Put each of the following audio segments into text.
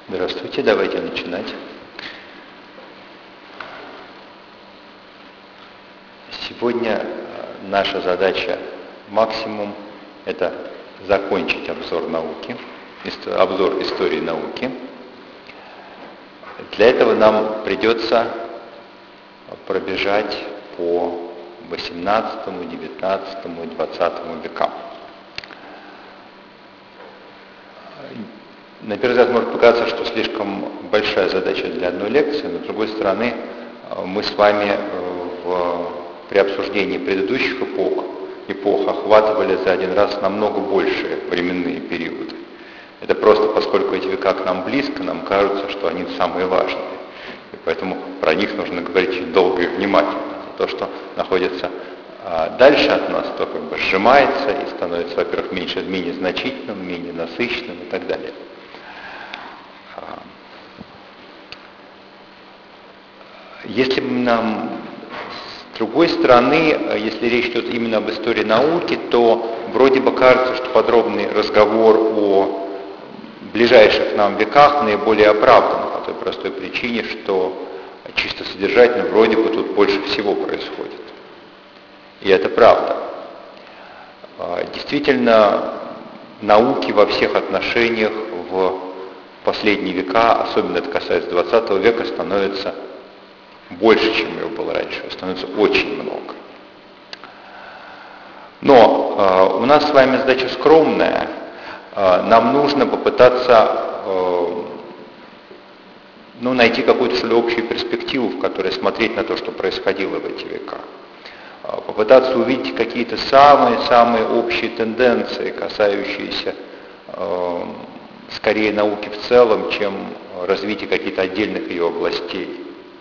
Здравствуйте, давайте начинать. Сегодня наша задача максимум – это закончить обзор науки, обзор истории науки. Для этого нам придется пробежать по XVIII, XIX и XX векам. На первый взгляд может показаться, что слишком большая задача для одной лекции, но с другой стороны, мы с вами при обсуждении предыдущих эпох охватывали за один раз намного большие временные периоды. Это просто поскольку эти века к нам близко, нам кажется, что они самые важные. И поэтому про них нужно говорить очень долго и внимательно. То, что находится дальше от нас, то как бы сжимается и становится, во-первых, менее значительным, менее насыщенным и так далее. Если нам, с другой стороны, если речь идет именно об истории науки, то вроде бы кажется, что подробный разговор о ближайших нам веках наиболее оправдан по той простой причине, что чисто содержательно вроде бы тут больше всего происходит. И это правда. Действительно, науки во всех отношениях в последние века, особенно это касается XX века, становится больше, чем его было раньше, становится очень много. Но у нас с вами задача скромная. Нам нужно попытаться найти какую-то, что ли, общую перспективу, в которой смотреть на то, что происходило в эти века. Попытаться увидеть какие-то самые общие тенденции, касающиеся скорее науки в целом, чем развития каких-то отдельных ее областей.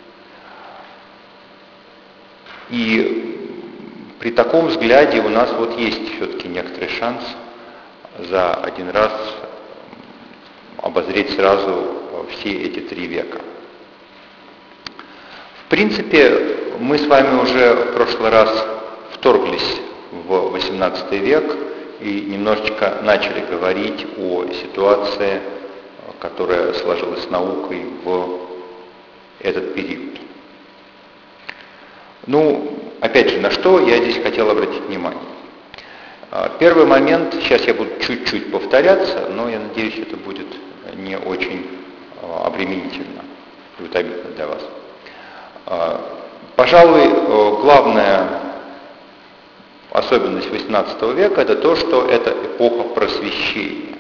И при таком взгляде у нас вот есть все-таки некоторый шанс за один раз обозреть сразу все эти 3 века. В принципе, мы с вами уже в прошлый раз вторглись в XVIII век и немножечко начали говорить о ситуации, которая сложилась с наукой в этот период. Опять же, на что я здесь хотел обратить внимание. Первый момент, сейчас я буду чуть-чуть повторяться, но я надеюсь, это будет не очень обременительно и утомительно для вас. Пожалуй, главная особенность XVIII века – это то, что это эпоха просвещения.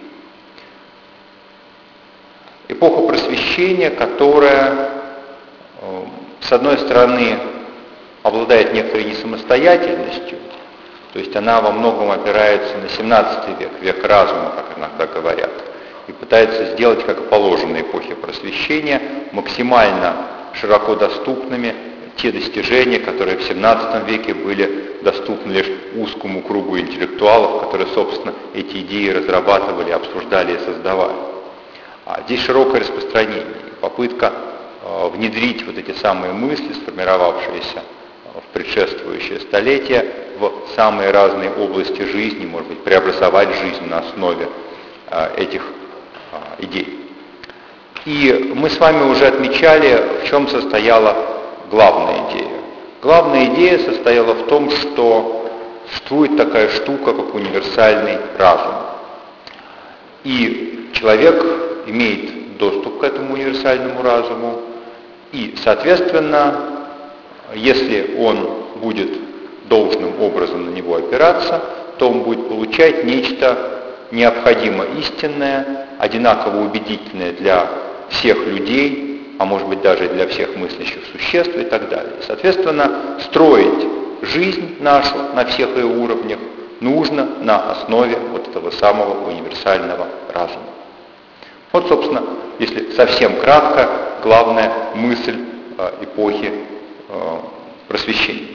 Эпоха просвещения, которая, с одной стороны, обладает некоторой несамостоятельностью, то есть она во многом опирается на XVII век, век разума, как иногда говорят, и пытается сделать, как и положено эпохе просвещения, максимально широко доступными те достижения, которые в XVII веке были доступны лишь узкому кругу интеллектуалов, которые, собственно, эти идеи разрабатывали, обсуждали и создавали. А здесь широкое распространение, попытка внедрить вот эти самые мысли, сформировавшиеся в предшествующее столетие, в самые разные области жизни, может быть, преобразовать жизнь на основе этих идей. И мы с вами уже отмечали, в чем состояла главная идея. Главная идея состояла в том, что существует такая штука, как универсальный разум. И человек имеет доступ к этому универсальному разуму, и, соответственно, если он будет должным образом на него опираться, то он будет получать нечто необходимо истинное, одинаково убедительное для всех людей, а может быть даже для всех мыслящих существ и так далее. Соответственно, строить жизнь нашу на всех ее уровнях нужно на основе вот этого самого универсального разума. Вот, собственно, если совсем кратко, главная мысль эпохи просвещения.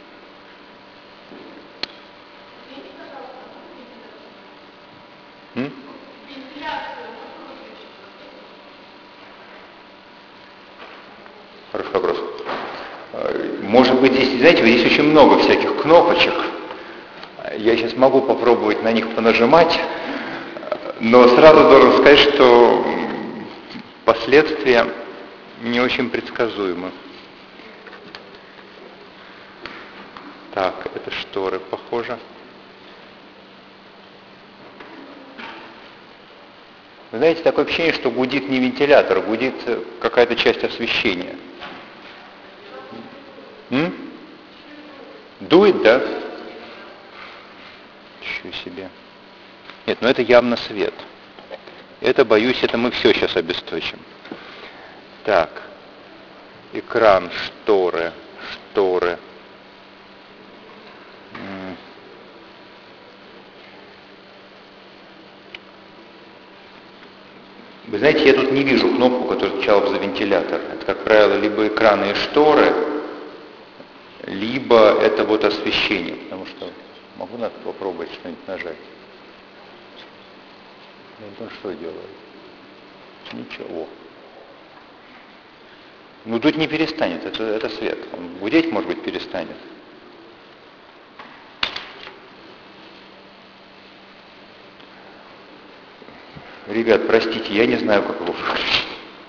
Хороший вопрос. Может быть, здесь, знаете, здесь очень много всяких кнопочек. Я сейчас могу попробовать на них понажимать, но сразу должен сказать, что последствия не очень предсказуемы. Так, это шторы, похоже. Вы знаете, такое ощущение, что гудит не вентилятор, гудит какая-то часть освещения. Дует, да? Ничего себе. Нет, ну это явно свет. Это, боюсь, это мы все сейчас обесточим. Так, экран, шторы. Вы знаете, я тут не вижу кнопку, которая отвечала за вентилятор. Это, как правило, либо экраны и шторы, либо это вот освещение, потому что могу попробовать что-нибудь нажать. Он что делает? Ничего. Ну тут не перестанет, это свет. Он гудеть, может быть, перестанет. Ребят, простите, я не знаю, как его выключить.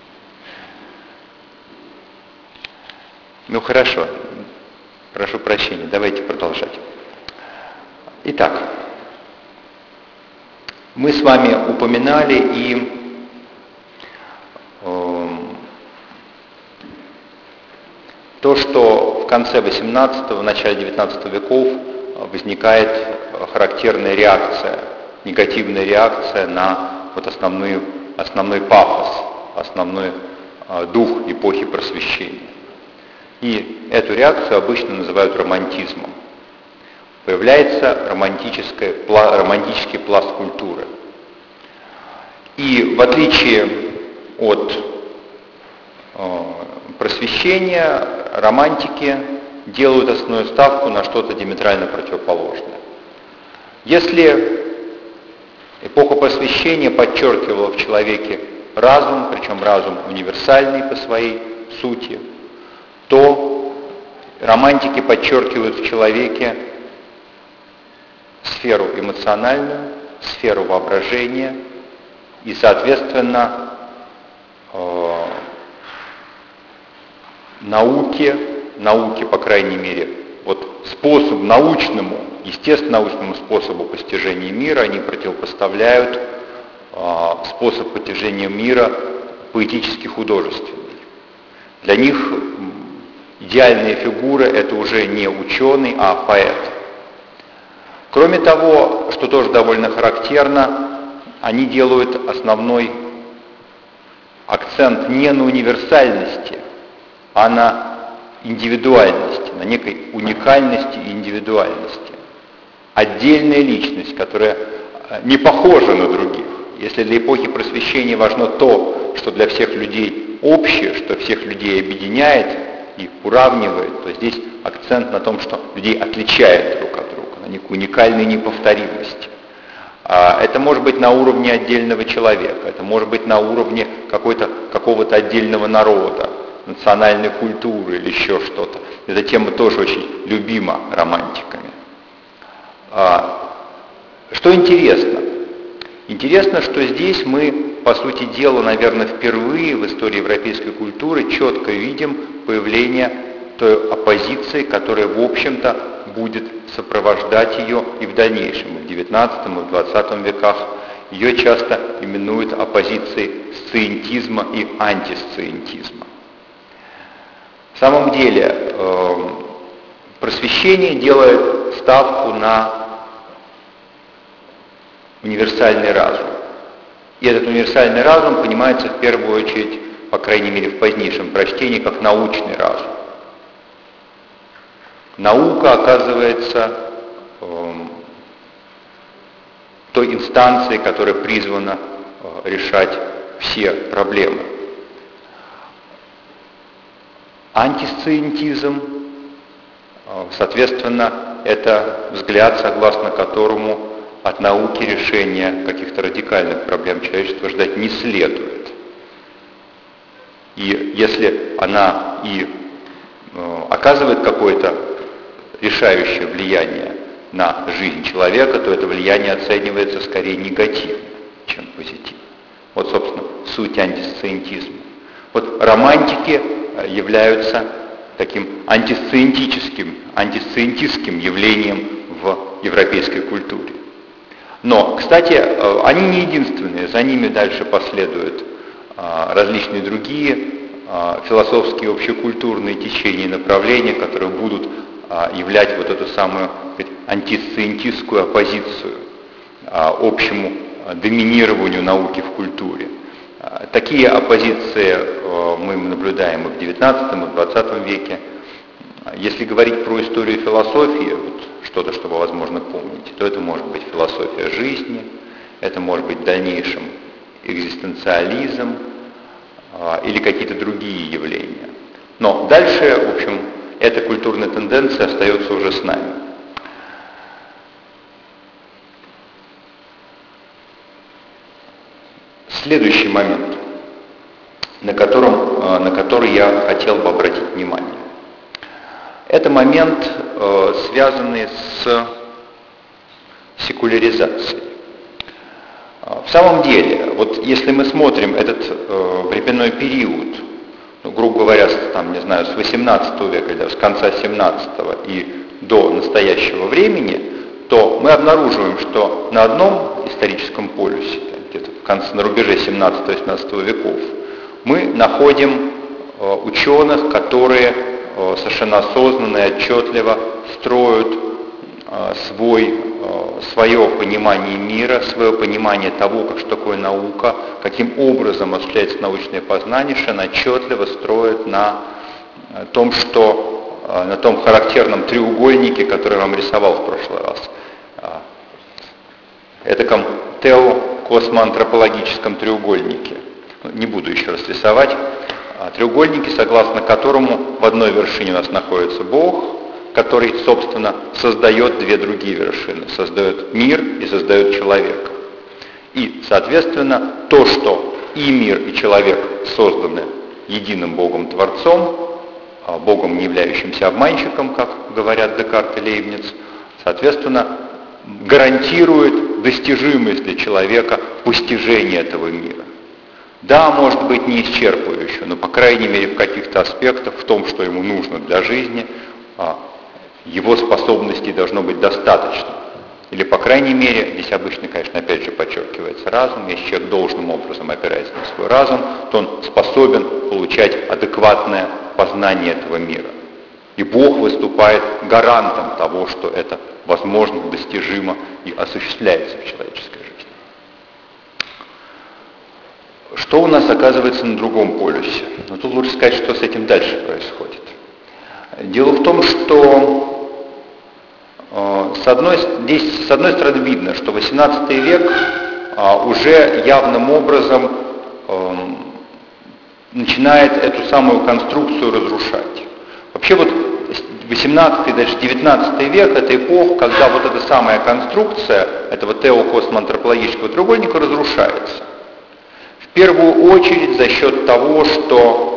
Ну хорошо, прошу прощения, давайте продолжать. Итак, мы с вами упоминали и то, что в конце XVIII, в начале XIX веков возникает характерная реакция, негативная реакция на вот основной пафос, основной дух эпохи Просвещения. И эту реакцию обычно называют романтизмом. Появляется романтический пласт культуры. И в отличие от Просвещения, романтики делают основную ставку на что-то диаметрально противоположное. Если эпоха Просвещения подчеркивала в человеке разум, причем разум универсальный по своей сути, то романтики подчеркивают в человеке сферу эмоциональную, сферу воображения и, соответственно, науке, по крайней мере, вот способ научному, естественно-научному способу постижения мира они противопоставляют способ постижения мира поэтически-художественный. Для них идеальная фигура — это уже не ученый, а поэт. Кроме того, что тоже довольно характерно, они делают основной акцент не на универсальности, а на индивидуальности, на некой уникальности и индивидуальности. Отдельная личность, которая не похожа на других. Если для эпохи Просвещения важно то, что для всех людей общее, что всех людей объединяет и уравнивает, то здесь акцент на том, что людей отличает друг от друга, на некую уникальную неповторимость. Это может быть на уровне отдельного человека, это может быть на уровне какого-то отдельного народа, национальной культуры или еще что-то. Эта тема тоже очень любима романтиками. Что интересно? Интересно, что здесь мы, по сути дела, наверное, впервые в истории европейской культуры четко видим появление той оппозиции, которая, в общем-то, будет сопровождать ее и в дальнейшем, и в XIX, и в XX веках. Ее часто именуют оппозицией сциентизма и антисциентизма. В самом деле, Просвещение делает ставку на универсальный разум. И этот универсальный разум понимается в первую очередь, по крайней мере в позднейшем прочтении, как научный разум. Наука оказывается той инстанцией, которая призвана решать все проблемы. Антисциентизм, соответственно, это взгляд, согласно которому от науки решения каких-то радикальных проблем человечества ждать не следует. И если она и оказывает какое-то решающее влияние на жизнь человека, то это влияние оценивается скорее негативно, чем позитивно. Вот, собственно, суть антисциентизма. Вот романтики являются таким антисциентистским явлением в европейской культуре. Но, кстати, они не единственные, за ними дальше последуют различные другие философские, общекультурные течения и направления, которые будут являть вот эту самую антисциентистскую оппозицию общему доминированию науки в культуре. Такие оппозиции мы наблюдаем и в XIX, и в XX веке. Если говорить про историю философии, вот что-то, что вы, возможно, помните, то это может быть философия жизни, это может быть в дальнейшем экзистенциализм или какие-то другие явления. Но дальше, в общем, эта культурная тенденция остается уже с нами. Следующий момент, на который я хотел бы обратить внимание. Это момент, связанный с секуляризацией. В самом деле, вот если мы смотрим этот временной период, грубо говоря, там, не знаю, с 18 века или с конца 17 и до настоящего времени, то мы обнаруживаем, что на одном историческом полюсе, где-то на рубеже 17-18 веков, мы находим ученых, которые совершенно осознанно и отчетливо строят свое понимание мира, свое понимание того, что такое наука, каким образом осуществляется научное познание, совершенно отчетливо строят на том характерном треугольнике, который я вам рисовал в прошлый раз. Этаком тео-космоантропологическом треугольнике. Не буду еще раз рисовать. Треугольники, согласно которому в одной вершине у нас находится Бог, который, собственно, создает две другие вершины. Создает мир и создает человека. И, соответственно, то, что и мир, и человек созданы единым Богом-творцом, Богом, не являющимся обманщиком, как говорят Декарт и Лейбниц, соответственно, гарантирует достижимость для человека постижения этого мира. Да, может быть, не исчерпывающе, но, по крайней мере, в каких-то аспектах, в том, что ему нужно для жизни, его способностей должно быть достаточно. Или, по крайней мере, здесь обычно, конечно, опять же подчеркивается разум, если человек должным образом опирается на свой разум, то он способен получать адекватное познание этого мира. И Бог выступает гарантом того, что это возможно, достижимо и осуществляется в человеческой жизни. Что у нас оказывается на другом полюсе? Но тут лучше сказать, что с этим дальше происходит. Дело в том, что с одной стороны видно, что XVIII век уже явным образом начинает эту самую конструкцию разрушать. Вообще вот 18 и дальше 19 век – это эпоха, когда вот эта самая конструкция этого тео-космоантропологического треугольника разрушается. В первую очередь за счет того, что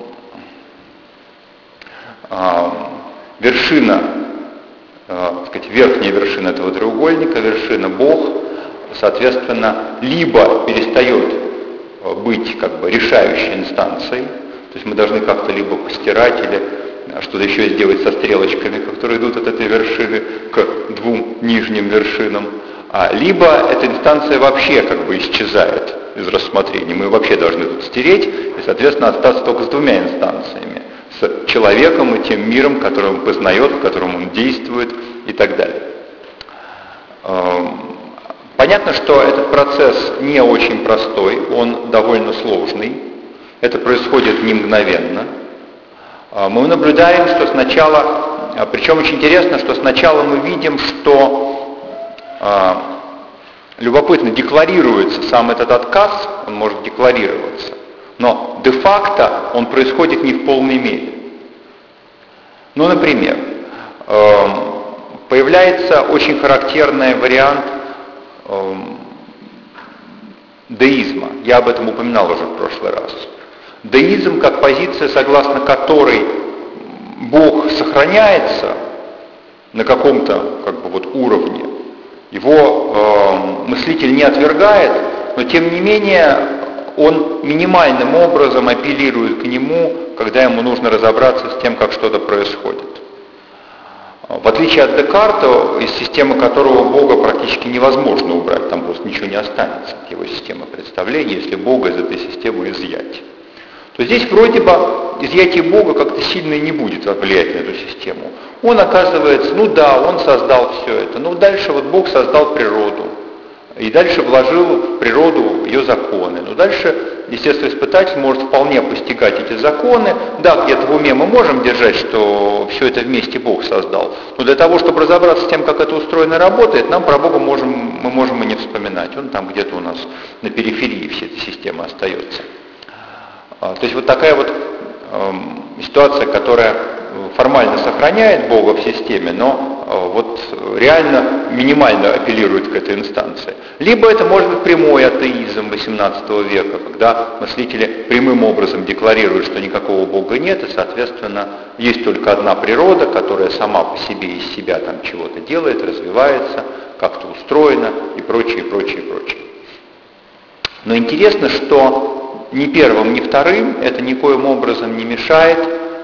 вершина, верхняя вершина этого треугольника, вершина Бог, соответственно, либо перестает быть решающей инстанцией, то есть мы должны как-то либо постирать или что-то еще сделать со стрелочками, которые идут от этой вершины к двум нижним вершинам, либо эта инстанция вообще исчезает из рассмотрения. Мы вообще должны тут стереть и, соответственно, остаться только с двумя инстанциями. С человеком и тем миром, который он познает, в котором он действует и так далее. Понятно, что этот процесс не очень простой, он довольно сложный. Это происходит не мгновенно. Мы наблюдаем, что сначала, причем очень интересно, что сначала мы видим, что любопытно декларируется сам этот отказ, он может декларироваться, но де-факто он происходит не в полной мере. Ну, например, появляется очень характерный вариант деизма. Я об этом упоминал уже в прошлый раз. Деизм как позиция, согласно которой Бог сохраняется на каком-то уровне, его мыслитель не отвергает, но тем не менее он минимальным образом апеллирует к нему, когда ему нужно разобраться с тем, как что-то происходит. В отличие от Декарта, из системы которого Бога практически невозможно убрать, там просто ничего не останется от его системы представлений, если Бога из этой системы изъять. То здесь вроде бы изъятие Бога как-то сильно не будет влиять на эту систему. Он оказывается, ну да, он создал все это, но дальше вот Бог создал природу, и дальше вложил в природу ее законы. Но дальше естествоиспытатель может вполне постигать эти законы. Да, где-то в уме мы можем держать, что все это вместе Бог создал, но для того, чтобы разобраться с тем, как это устроено и работает, нам про Бога мы можем и не вспоминать. Он там где-то у нас на периферии всей этой системы остается. То есть вот такая вот ситуация, которая формально сохраняет Бога в системе, но вот реально минимально апеллирует к этой инстанции. Либо это может быть прямой атеизм XVIII века, когда мыслители прямым образом декларируют, что никакого Бога нет, и, соответственно, есть только одна природа, которая сама по себе из себя там чего-то делает, развивается, как-то устроена и прочее, и прочее, и прочее. Но интересно, что ни первым, ни вторым это никоим образом не мешает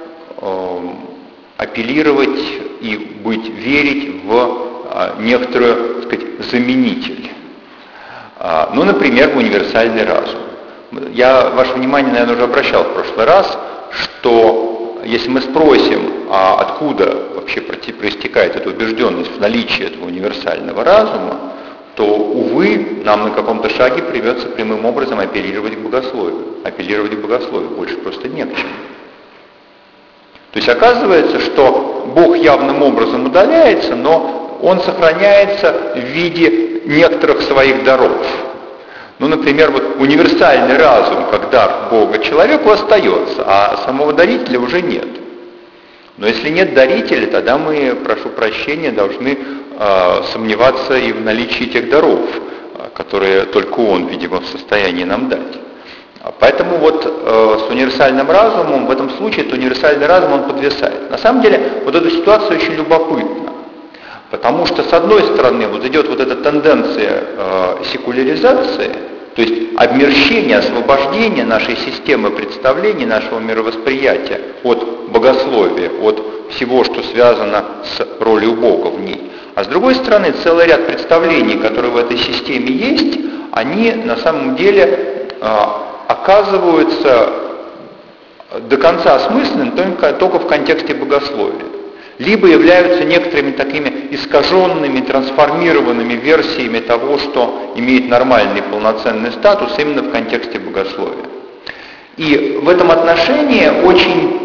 апеллировать и верить в некоторую, так сказать, заменитель. Ну, например, в универсальный разум. Я ваше внимание, наверное, уже обращал в прошлый раз, что если мы спросим, откуда вообще проистекает эта убежденность в наличии этого универсального разума, то, увы, нам на каком-то шаге придется прямым образом апеллировать к богословию. Апеллировать к богословию больше просто не к чему. То есть оказывается, что Бог явным образом удаляется, но Он сохраняется в виде некоторых своих даров. Ну, например, вот универсальный разум, как дар Бога человеку, остается, а самого дарителя уже нет. Но если нет дарителя, тогда мы, прошу прощения, должны сомневаться и в наличии тех даров, которые только Он, видимо, в состоянии нам дать. Поэтому вот с универсальным разумом, в этом случае, это универсальный разум, он подвисает. На самом деле, вот эта ситуация очень любопытна, потому что, с одной стороны, вот идет вот эта тенденция секуляризации, то есть обмерщение, освобождение нашей системы представлений, нашего мировосприятия от богословия, от всего, что связано с ролью Бога в ней. А с другой стороны, целый ряд представлений, которые в этой системе есть, они на самом деле оказываются до конца осмысленными только в контексте богословия, либо являются некоторыми такими искаженными, трансформированными версиями того, что имеет нормальный полноценный статус именно в контексте богословия. И в этом отношении очень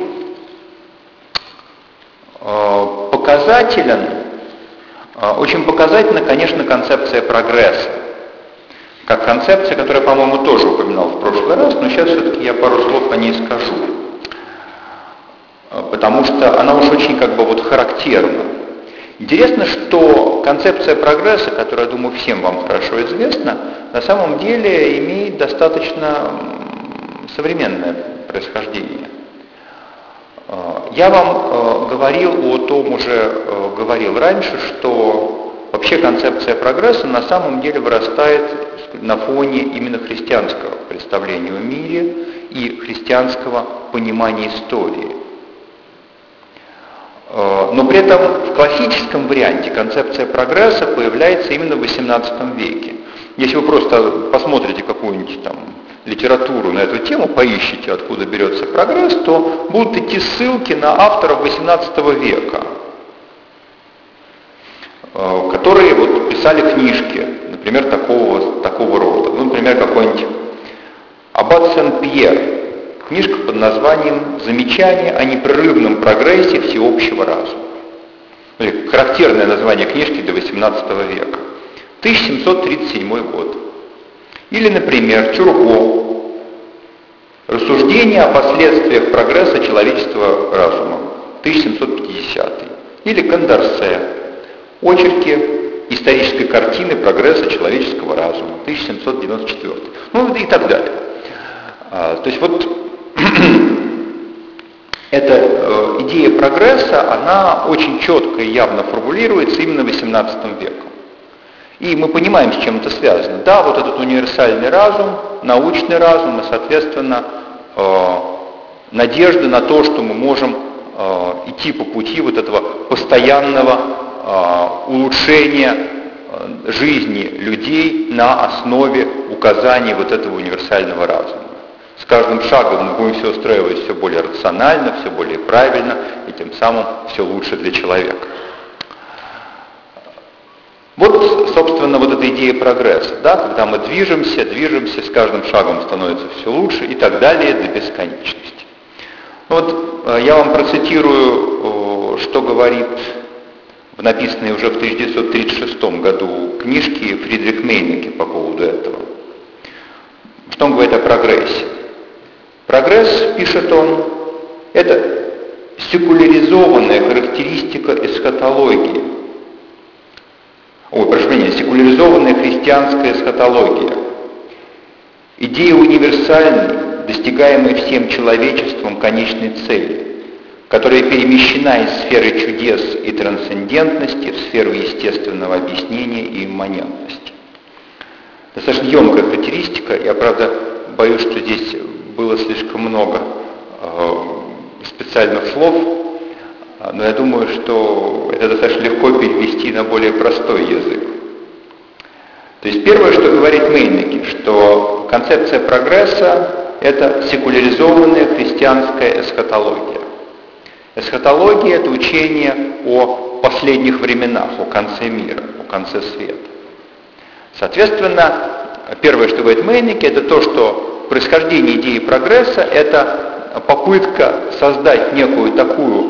показательна, конечно, концепция прогресса. Как концепция, которую я, по-моему, тоже упоминал в прошлый раз, но сейчас все-таки я пару слов о ней скажу. Потому что она уж очень характерна. Интересно, что концепция прогресса, которая, я думаю, всем вам хорошо известна, на самом деле имеет достаточно современное происхождение. Я вам говорил раньше, что вообще концепция прогресса на самом деле вырастает на фоне именно христианского представления о мире и христианского понимания истории. Но при этом в классическом варианте концепция прогресса появляется именно в XVIII веке. Если вы просто посмотрите какую-нибудь там литературу на эту тему, поищите, откуда берется прогресс, то будут идти ссылки на авторов XVIII века, которые писали книжки, например, такого рода. Ну, например, какой-нибудь Аббат Сен-Пьер. Книжка под названием «Замечание о непрерывном прогрессе всеобщего разума». Характерное название книжки до XVIII века. 1737 год. Или, например, Тюрго. «Рассуждение о последствиях прогресса человеческого разума». 1750. Или Кондорсе. «Очерки исторической картины прогресса человеческого разума». 1794. Ну и так далее. То есть эта идея прогресса, она очень четко и явно формулируется именно XVIII веком. И мы понимаем, с чем это связано. Да, вот этот универсальный разум, научный разум и, соответственно, надежда на то, что мы можем идти по пути вот этого постоянного улучшения жизни людей на основе указаний вот этого универсального разума. С каждым шагом мы будем все устраивать все более рационально, все более правильно, и тем самым все лучше для человека. Вот, собственно, вот эта идея прогресса, да, когда мы движемся, с каждым шагом становится все лучше и так далее до бесконечности. Вот я вам процитирую, что говорит в написанной уже в 1936 году книжке Фридрих Мейнеке по поводу этого. Что он говорит о прогрессе? Прогресс, пишет он, это секуляризованная характеристика эсхатологии. Секуляризованная христианская эсхатология. Идея универсальной, достигаемой всем человечеством конечной цели, которая перемещена из сферы чудес и трансцендентности в сферу естественного объяснения и имманентности. Достаточно емкая характеристика. Я, правда, боюсь, что здесь было слишком много специальных слов, но я думаю, что это достаточно легко перевести на более простой язык. То есть первое, что говорит Мейнеке, что концепция прогресса – это секуляризованная христианская эсхатология. Эсхатология – это учение о последних временах, о конце мира, о конце света. Соответственно, первое, что говорит Мейнеке, это то, что происхождение идеи прогресса – это попытка создать некую такую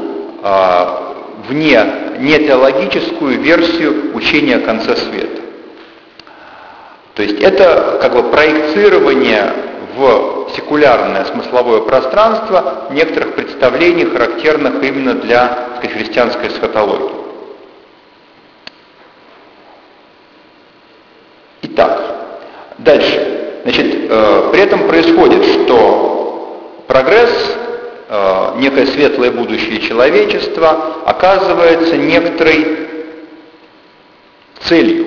нетеологическую версию учения о конце света. То есть это как бы проецирование в секулярное смысловое пространство некоторых представлений, характерных именно для, так сказать, христианской эсхатологии. Итак, дальше. Значит, при этом происходит, что прогресс, некое светлое будущее человечества, оказывается некоторой целью.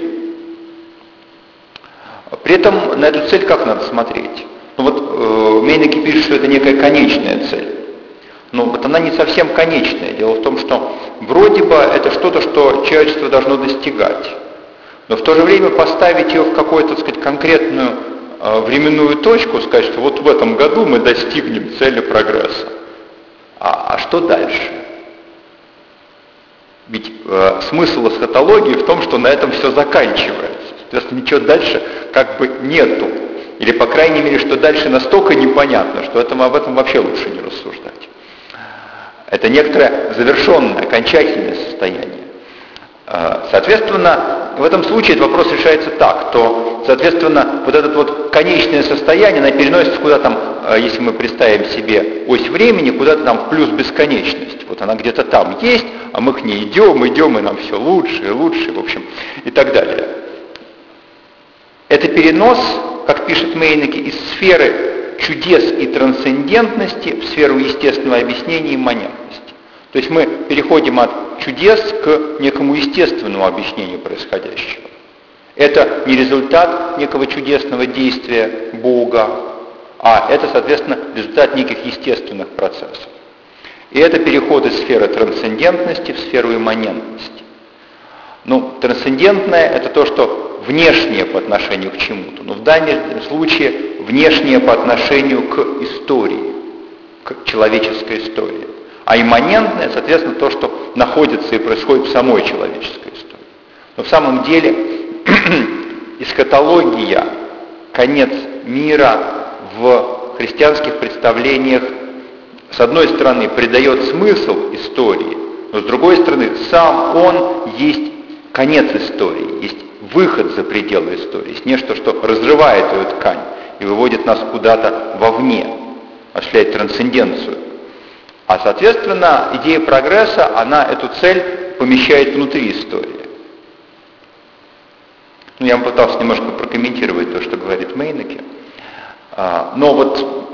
При этом на эту цель как надо смотреть? Ну вот Мейнеке пишет, что это некая конечная цель. Но вот она не совсем конечная. Дело в том, что вроде бы это что-то, что человечество должно достигать. Но в то же время поставить ее в какую-то, так сказать, конкретную временную точку, сказать, что вот в этом году мы достигнем цели прогресса. А что дальше? Ведь смысл эсхатологии в том, что на этом все заканчивается. Соответственно, ничего дальше как бы нету. Или, по крайней мере, что дальше настолько непонятно, что об этом вообще лучше не рассуждать. Это некоторое завершенное, окончательное состояние. Соответственно, в этом случае этот вопрос решается так, то, соответственно, вот это вот конечное состояние, оно переносится куда там, если мы представим себе ось времени, куда-то там в плюс бесконечность. Вот она где-то там есть, а мы к ней идем, и нам все лучше и лучше, в общем, и так далее. Это перенос, как пишет Мейнеке, из сферы чудес и трансцендентности в сферу естественного объяснения и имманентности. То есть мы переходим от чудес к некому естественному объяснению происходящего. Это не результат некого чудесного действия Бога, а это, соответственно, результат неких естественных процессов. И это переход из сферы трансцендентности в сферу имманентности. Ну, трансцендентное – это то, что внешнее по отношению к чему-то, но в данном случае внешнее по отношению к истории, к человеческой истории. А имманентное, соответственно, то, что находится и происходит в самой человеческой истории. Но в самом деле эсхатология, конец мира в христианских представлениях, с одной стороны, придает смысл истории, но с другой стороны, сам он есть конец истории, есть выход за пределы истории, есть нечто, что разрывает ее ткань и выводит нас куда-то вовне, осуществляет трансценденцию. А, соответственно, идея прогресса, она эту цель помещает внутри истории. Ну, я попытался немножко прокомментировать то, что говорит Мейнеке. Но вот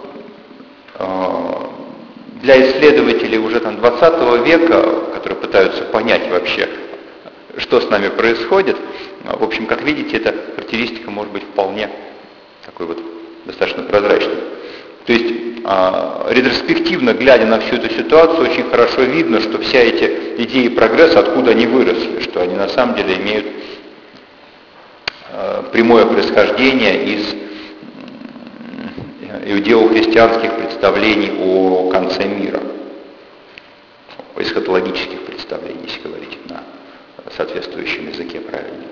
для исследователей уже там 20 века, которые пытаются понять вообще, что с нами происходит, В общем, как видите, эта характеристика может быть вполне такой вот достаточно прозрачной. То есть ретроспективно, глядя на всю эту ситуацию, очень хорошо видно, что все эти идеи прогресса, откуда они выросли, что они на самом деле имеют прямое происхождение из иудео-христианских представлений о конце мира, эсхатологических представлений, если говорить на соответствующем языке правильно.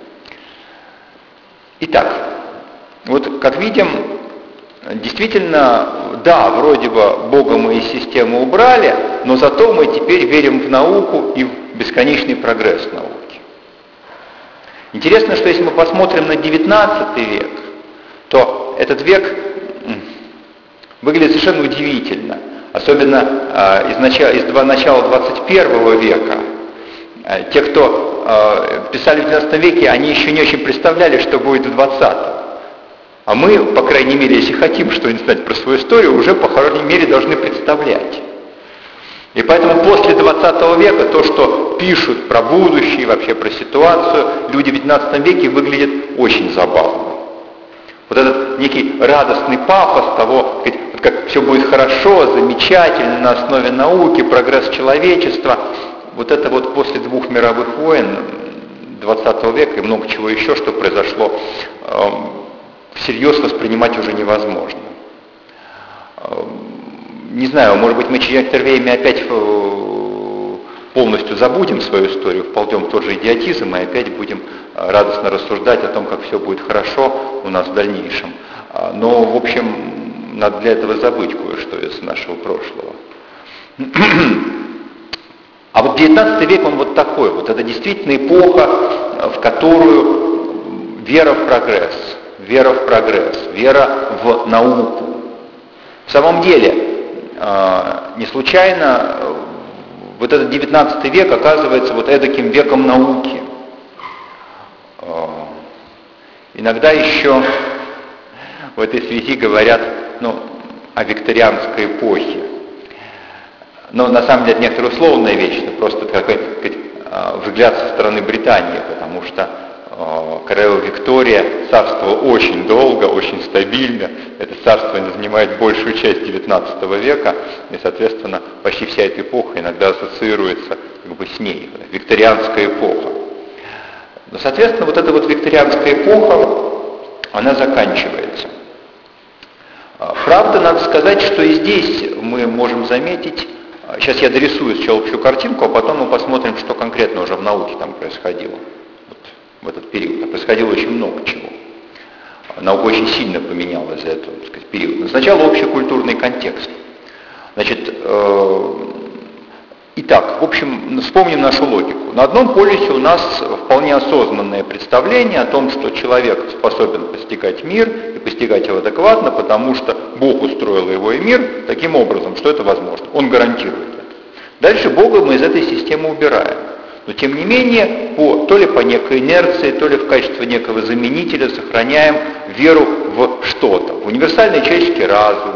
Итак, вот как видим, действительно, да, вроде бы Бога мы из системы убрали, но зато мы теперь верим в науку и в бесконечный прогресс науки. Интересно, что если мы посмотрим на XIX век, то этот век выглядит совершенно удивительно. Особенно из начала 21 века. Те, кто писали в XIX веке, они еще не очень представляли, что будет в 20-м. А мы, по крайней мере, если хотим что-нибудь знать про свою историю, уже, по крайней мере, должны представлять. И поэтому после 20 века то, что пишут про будущее, вообще про ситуацию, люди в XIX веке выглядят очень забавно. Вот этот некий радостный пафос того, как все будет хорошо, замечательно, на основе науки, прогресс человечества, вот это вот после 2 мировых войн 20 века и много чего еще, что произошло, всерьез воспринимать уже невозможно. Не знаю, может быть, мы через некоторое время опять полностью забудем свою историю, вползем в тот же идиотизм и опять будем радостно рассуждать о том, как все будет хорошо у нас в дальнейшем. Но, в общем, надо для этого забыть кое-что из нашего прошлого. А вот 19 век, он вот такой, вот это действительно эпоха, в которую вера в прогресс, вера в науку. В самом деле, не случайно вот этот 19 век оказывается вот эдаким веком науки. Иногда еще в этой связи говорят о викторианской эпохе. Но на самом деле это некоторая условная вещь, это просто какой-то взгляд со стороны Британии, потому что королева Виктория царствовала очень долго, очень стабильно. Это царство занимает большую часть 19 века, и, соответственно, почти вся эта эпоха иногда ассоциируется с ней, викторианская эпоха. Но, соответственно, вот эта вот викторианская эпоха, она заканчивается. Правда, надо сказать, что и здесь мы можем заметить, сейчас я дорисую сначала общую картинку, а потом мы посмотрим, что конкретно уже в науке там происходило в этот период. Происходило очень много чего. Наука очень сильно поменялась за этот период. Но сначала общий культурный контекст. Значит, итак, в общем, вспомним нашу логику. На одном полюсе у нас вполне осознанное представление о том, что человек способен постигать мир и постигать его адекватно, потому что Бог устроил его и мир таким образом, что это возможно. Он гарантирует это. Дальше Бога мы из этой системы убираем. Но тем не менее, то ли по некой инерции, то ли в качестве некого заменителя сохраняем веру в что-то, в универсальный человеческий разум,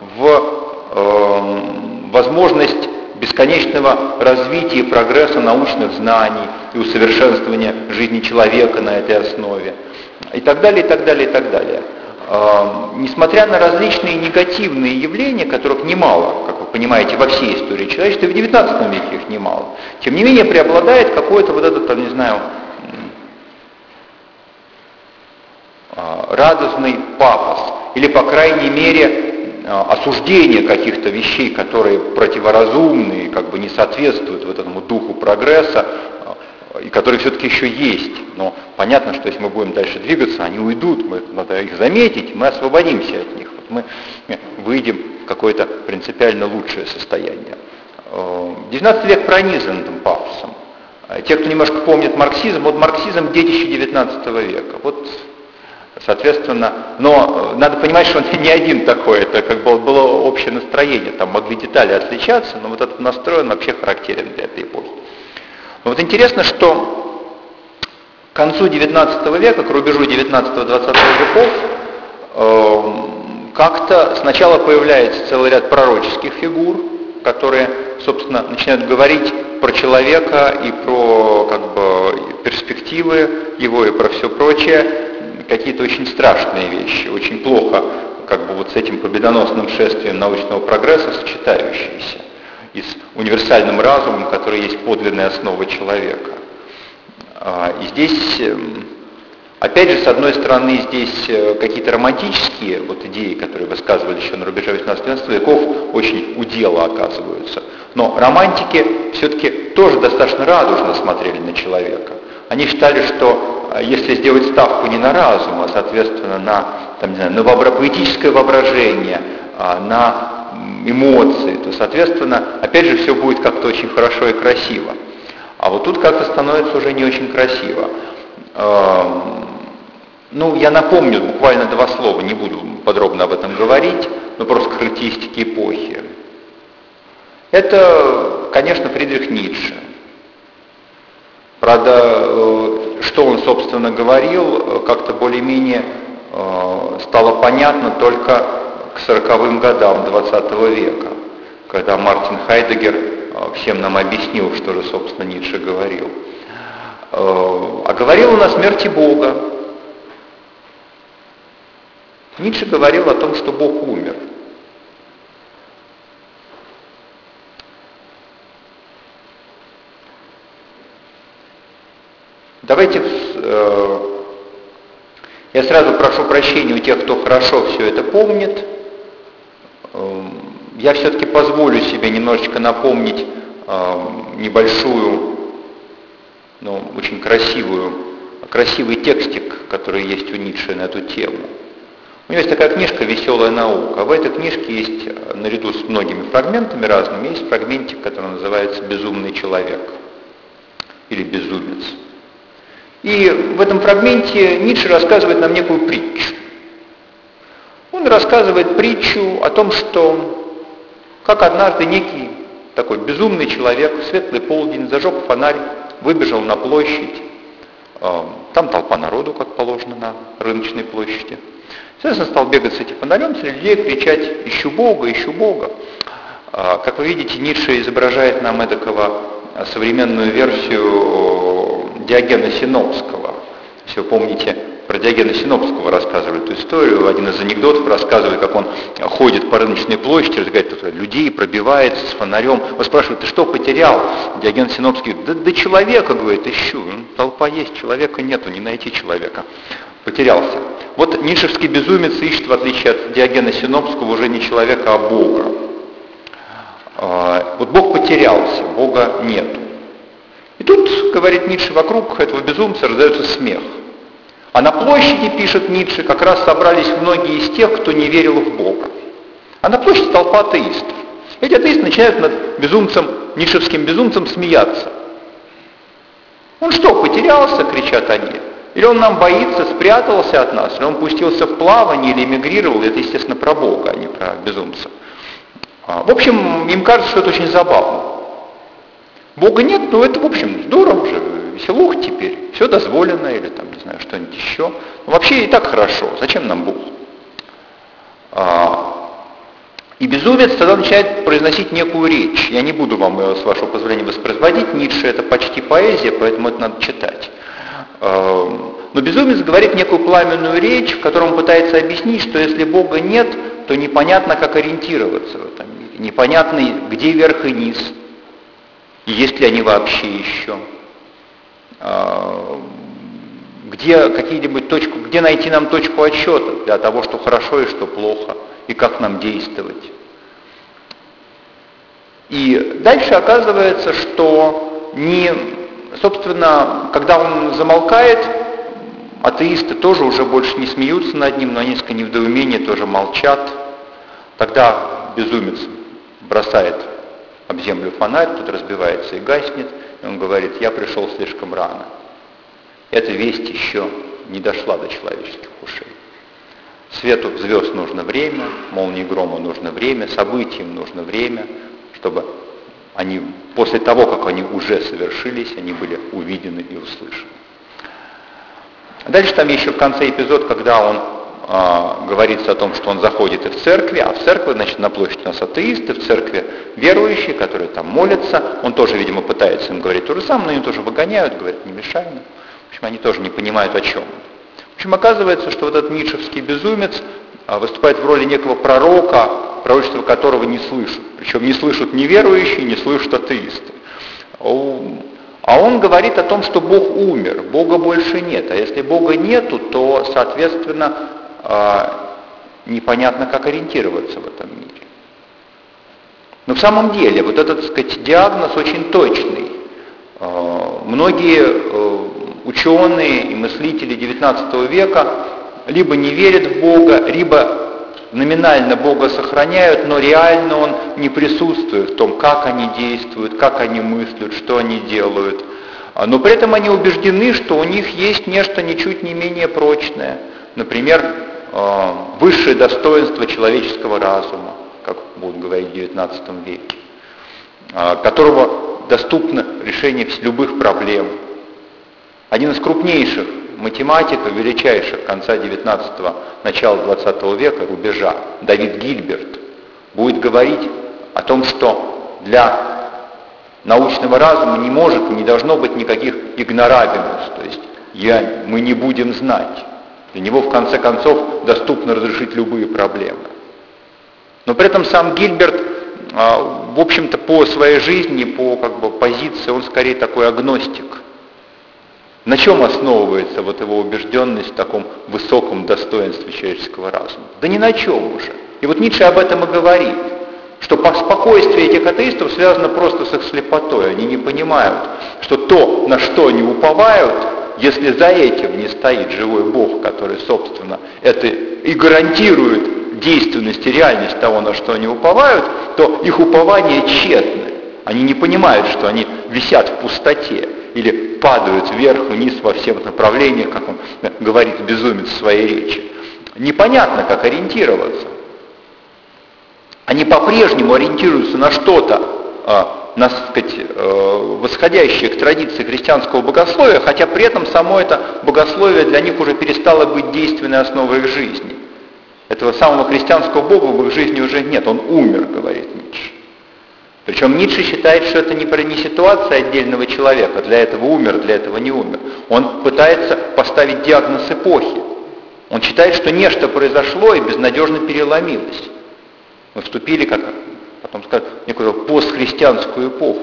в возможность бесконечного развития и прогресса научных знаний и усовершенствования жизни человека на этой основе, и так далее, и так далее, и так далее. Несмотря на различные негативные явления, которых немало, как вы понимаете, во всей истории человечества, и в XIX веке их немало, тем не менее преобладает какой-то вот этот, там, не знаю, радостный пафос, или, по крайней мере, осуждение каких-то вещей, которые противоразумны, как бы не соответствуют вот этому духу прогресса, и которые все-таки еще есть. Но понятно, что если мы будем дальше двигаться, они уйдут, надо их заметить, мы освободимся от них. Вот мы выйдем в какое-то принципиально лучшее состояние. XIX век пронизан этим пафосом. Те, кто немножко помнит марксизм, вот марксизм детище XIX века. Вот, соответственно, но надо понимать, что он не один такой, это как бы было общее настроение, там могли детали отличаться, но вот этот настрой, он вообще характерен для этой эпохи. Но вот интересно, что к концу XIX века, к рубежу XIX-XX веков, как-то сначала появляется целый ряд пророческих фигур, которые, собственно, начинают говорить про человека и про, как бы, перспективы его и про все прочее, какие-то очень страшные вещи, очень плохо как бы вот с этим победоносным шествием научного прогресса сочетающиеся, и с универсальным разумом, который есть подлинная основа человека. И здесь, опять же, с одной стороны, здесь какие-то романтические вот идеи, которые высказывались еще на рубеже 18-19 веков, очень у дела оказываются. Но романтики все-таки тоже достаточно радужно смотрели на человека. Они считали, что если сделать ставку не на разум, а, соответственно, на, там, не знаю, на поэтическое воображение, на эмоции, то, соответственно, опять же, все будет как-то очень хорошо и красиво. А вот тут как-то становится уже не очень красиво. Ну, я напомню буквально 2 слова, не буду подробно об этом говорить, но просто характеристики эпохи. Это, конечно, Фридрих Ницше. Правда, что он, собственно, говорил, как-то более-менее стало понятно только к 40-м годам 20 века, когда Мартин Хайдеггер всем нам объяснил, что же, собственно, Ницше говорил. А говорил он о смерти Бога. Ницше говорил о том, что Бог умер. Давайте, я сразу прошу прощения у тех, кто хорошо все это помнит. Я все-таки позволю себе немножечко напомнить небольшую, но очень красивый текстик, который есть у Ницше на эту тему. У него есть такая книжка «Веселая наука». В этой книжке есть, наряду с многими фрагментами разными, есть фрагментик, который называется «Безумный человек» или «Безумец». И в этом фрагменте Ницше рассказывает нам некую притчу. Он рассказывает притчу о том, что как однажды некий такой безумный человек в светлый полдень зажег фонарь, выбежал на площадь, там толпа народу, как положено на рыночной площади. Соответственно, стал бегать с этим фонарем, среди людей кричать «Ищу Бога, ищу Бога». Как вы видите, Ницше изображает нам эдакого современную версию Диогена Синопского. Если вы помните, про Диогена Синопского рассказывали эту историю, один из анекдотов рассказывает, как он ходит по рыночной площади, разгоняет людей, пробивается с фонарем. Он спрашивает: ты что потерял? Диоген Синопский говорит: да человека, говорит, ищу. Толпа есть, человека нету, не найти человека. Потерялся. Вот ницшевский безумец ищет, в отличие от Диогена Синопского, уже не человека, а Бога. Вот Бог потерялся, Бога нету. И тут, говорит Ницше, вокруг этого безумца раздается смех. А на площади, пишет Ницше, как раз собрались многие из тех, кто не верил в Бога. А на площади толпа атеистов. Эти атеисты начинают над безумцем, ницшевским безумцем смеяться. Он что, потерялся, кричат они? Или он нам боится, спрятался от нас? Или он пустился в плавание или эмигрировал? Это, естественно, про Бога, а не про безумца. В общем, им кажется, что это очень забавно. Бога нет, но это, в общем, здорово же, веселух теперь, все дозволено, или там, не знаю, что-нибудь еще. Но вообще и так хорошо, зачем нам Бог? И безумец тогда начинает произносить некую речь. Я не буду вам ее, с вашего позволения, воспроизводить. Ницше — это почти поэзия, поэтому это надо читать. Но безумец говорит некую пламенную речь, в которой он пытается объяснить, что если Бога нет, то непонятно, как ориентироваться в этом мире. Непонятно, где верх и низ. И есть ли они вообще еще? Где какие-нибудь точку, где найти нам точку отсчета для того, что хорошо и что плохо, и как нам действовать? И дальше оказывается, что собственно, когда он замолкает, атеисты тоже уже больше не смеются над ним, но они несколько недоумения тоже молчат. Тогда безумец бросает об землю фонарь, тут разбивается и гаснет, и он говорит: я пришел слишком рано. Эта весть еще не дошла до человеческих ушей. Свету звезд нужно время, молнии грома нужно время, событиям нужно время, чтобы они, после того, как они уже совершились, они были увидены и услышаны. Дальше там еще в конце эпизод, когда он говорится о том, что он заходит и в церкви, а в церкви, значит, на площади у нас атеисты, в церкви верующие, которые там молятся. Он тоже, видимо, пытается им говорить то же самое, но они тоже выгоняют, говорят, не мешай нам. В общем, они тоже не понимают, о чем он. В общем, оказывается, что вот этот ницшевский безумец выступает в роли некого пророка, пророчество которого не слышат. Причем не слышат неверующие, не слышат атеисты. А он говорит о том, что Бог умер, Бога больше нет. А если Бога нету, то, соответственно, непонятно, как ориентироваться в этом мире. Но в самом деле, вот этот, так сказать, диагноз очень точный. Многие ученые и мыслители XIX века либо не верят в Бога, либо номинально Бога сохраняют, но реально Он не присутствует в том, как они действуют, как они мыслят, что они делают. Но при этом они убеждены, что у них есть нечто ничуть не менее прочное. Например, высшее достоинство человеческого разума, как будут говорить в XIX веке, которого доступно решение любых проблем. Один из крупнейших математиков, величайших конца XIX, начала XX века, рубежа, Давид Гильберт, будет говорить о том, что для научного разума не может и не должно быть никаких игнорабельностей, то есть мы не будем знать. Для него, в конце концов, доступно разрешить любые проблемы. Но при этом сам Гильберт, в общем-то, по своей жизни, по позиции, он скорее такой агностик. На чем основывается вот его убежденность в таком высоком достоинстве человеческого разума? Да ни на чем уже. И вот Ницше об этом и говорит, что спокойствие этих атеистов связано просто с их слепотой. Они не понимают, что то, на что они уповают, если за этим не стоит живой Бог, который, собственно, это и гарантирует действенность и реальность того, на что они уповают, то их упование тщетно. Они не понимают, что они висят в пустоте или падают вверх-вниз во всех направлениях, как он говорит безумец в своей речи. Непонятно, как ориентироваться. Они по-прежнему ориентируются на что-то, восходящее к традиции христианского богословия, хотя при этом само это богословие для них уже перестало быть действенной основой их жизни. Этого самого христианского Бога в их жизни уже нет, он умер, говорит Ницше. Причем Ницше считает, что это не ситуация отдельного человека, для этого умер, для этого не умер. Он пытается поставить диагноз эпохи. Он считает, что нечто произошло и безнадежно переломилось. Мы вступили, как потом сказать, в некую постхристианскую эпоху.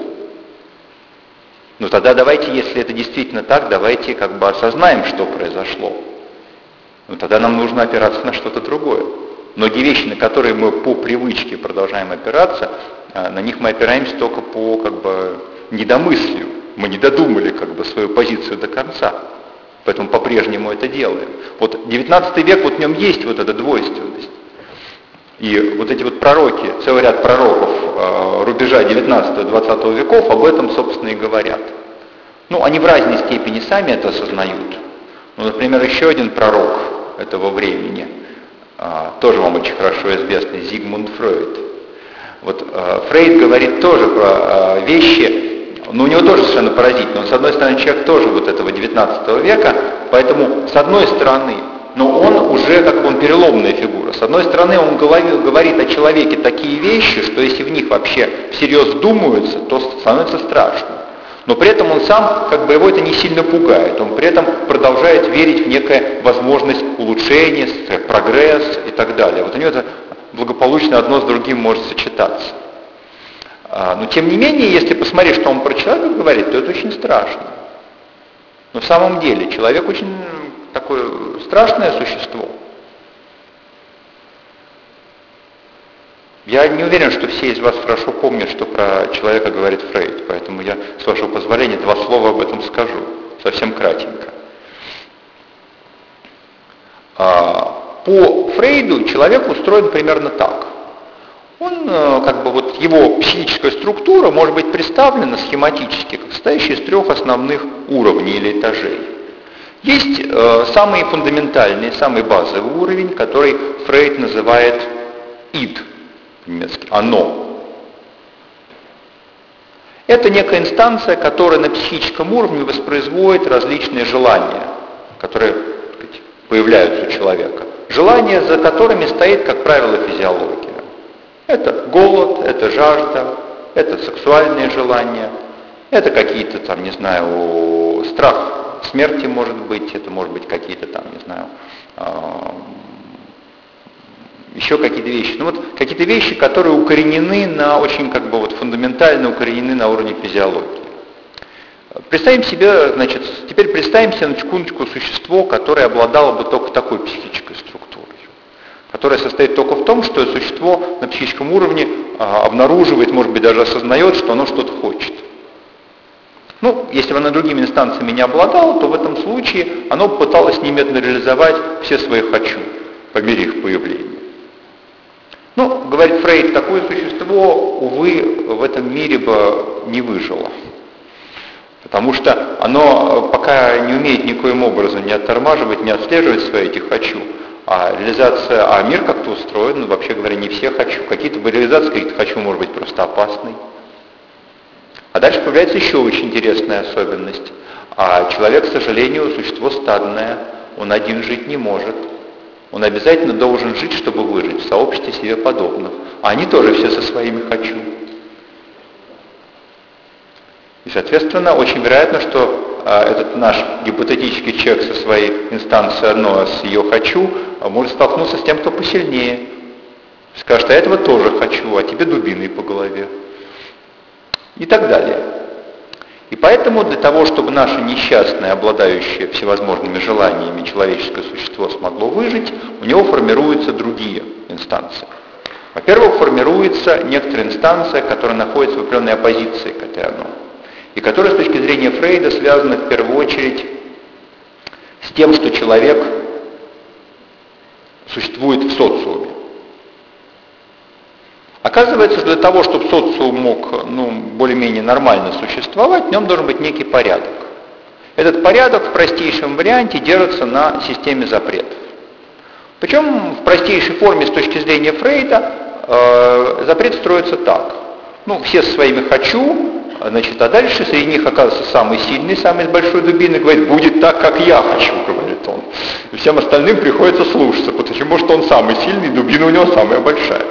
Ну тогда давайте, если это действительно так, давайте осознаем, что произошло. Ну тогда нам нужно опираться на что-то другое. Многие вещи, на которые мы по привычке продолжаем опираться, на них мы опираемся только по недомыслию. Мы не додумали свою позицию до конца. Поэтому по-прежнему это делаем. Вот XIX век, вот в нем есть вот эта двойственность. И вот эти вот пророки, целый ряд пророков рубежа 19-20 веков об этом, собственно, и говорят. Ну, они в разной степени сами это осознают. Ну, например, еще один пророк этого времени, тоже вам очень хорошо известный, Зигмунд Фройд. Вот Фрейд говорит тоже про вещи, но у него тоже совершенно поразительно. Он, с одной стороны, человек тоже вот этого 19 века, поэтому, с одной стороны, но он уже он переломная фигура. С одной стороны, он говорит о человеке такие вещи, что если в них вообще всерьез вдумаются, то становится страшно. Но при этом он сам, его это не сильно пугает. Он при этом продолжает верить в некую возможность улучшения, прогресс и так далее. Вот у него это благополучно одно с другим может сочетаться. Но тем не менее, если посмотреть, что он про человека говорит, то это очень страшно. Но в самом деле, человек очень такое страшное существо. Я не уверен, что все из вас хорошо помнят, что про человека говорит Фрейд, поэтому я, с вашего позволения, 2 слова об этом скажу, совсем кратенько. По Фрейду человек устроен примерно так. Он, его психическая структура может быть представлена схематически, как состоящая из 3 основных уровней или этажей. Есть самый фундаментальный, самый базовый уровень, который Фрейд называет «ид», по-немецки, «оно». Это некая инстанция, которая на психическом уровне воспроизводит различные желания, которые появляются у человека. желания, за которыми стоит, как правило, физиология. Это голод, это жажда, это сексуальные желания, это какие-то там, не знаю, страх смерти может быть, это может быть какие-то там, не знаю, еще какие-то вещи. Ну вот какие-то вещи, которые укоренены на очень как бы вот фундаментально укоренены на уровне физиологии. Представим себе, значит, теперь представим себе на секундочку существо, которое обладало бы только такой психической структурой, которое состоит только в том, что существо на психическом уровне обнаруживает, может быть, даже осознает, что оно что-то хочет. Ну, если бы оно другими инстанциями не обладало, то в этом случае оно пыталось немедленно реализовать все свои «хочу» по мере их появления. Ну, говорит Фрейд, такое существо, увы, в этом мире бы не выжило. Потому что оно пока не умеет никоим образом не оттормаживать, не отслеживать свои эти «хочу», а реализация, а мир как-то устроен, ну, вообще говоря, не все «хочу». Какие-то бы реализации, каких-то «хочу» может быть просто опасной. А дальше появляется еще очень интересная особенность. А человек, к сожалению, существо стадное, он один жить не может. Он обязательно должен жить, чтобы выжить в сообществе себе подобных. А они тоже все со своими «хочу». И, соответственно, очень вероятно, что этот наш гипотетический человек со своей инстанцией одной, с ее «хочу», может столкнуться с тем, кто посильнее. Скажет, а этого тоже хочу, а тебе дубиной по голове. И так далее. И поэтому для того, чтобы наше несчастное, обладающее всевозможными желаниями человеческое существо смогло выжить, у него формируются другие инстанции. Во-первых, формируется некоторая инстанция, которая находится в определенной оппозиции к этой одной. И которая с точки зрения Фрейда связана в первую очередь с тем, что человек существует в социуме. Оказывается, что для того, чтобы социум мог более-менее нормально существовать, в нем должен быть некий порядок. Этот порядок в простейшем варианте держится на системе запретов. Причем в простейшей форме с точки зрения Фрейда запрет строится так. Все со своими «хочу», значит, а дальше среди них оказывается самый сильный, самый с большой дубиной, говорит, будет так, как я хочу, говорит он. И всем остальным приходится слушаться, потому что он самый сильный, дубина у него самая большая.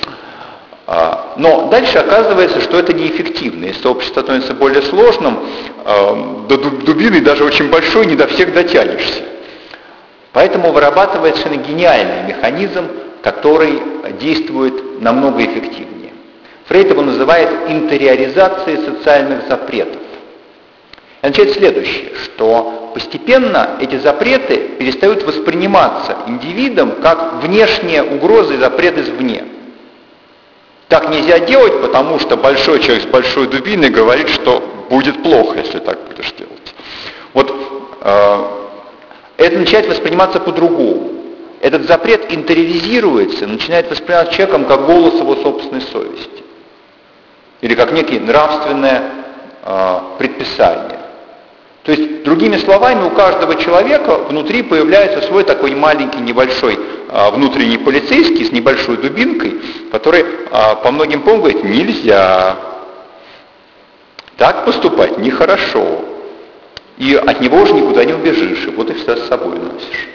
Но дальше оказывается, что это неэффективно. Если общество становится более сложным, до дубины даже очень большой не до всех дотянешься. Поэтому вырабатывается совершенно гениальный механизм, который действует намного эффективнее. Фрейд его называет интериоризацией социальных запретов. И означает следующее, что постепенно эти запреты перестают восприниматься индивидом как внешняя угроза и запрет извне. Так нельзя делать, потому что большой человек с большой дубиной говорит, что будет плохо, если так будешь делать. Вот это начинает восприниматься по-другому. Этот запрет интериоризируется, начинает восприниматься человеком как голос его собственной совести. Или как некое нравственное предписание. То есть, другими словами, у каждого человека внутри появляется свой такой маленький, небольшой внутренний полицейский с небольшой дубинкой, который по многим пунктам говорит, нельзя, так поступать нехорошо. И от него уже никуда не убежишь, и вот и всегда с собой носишь.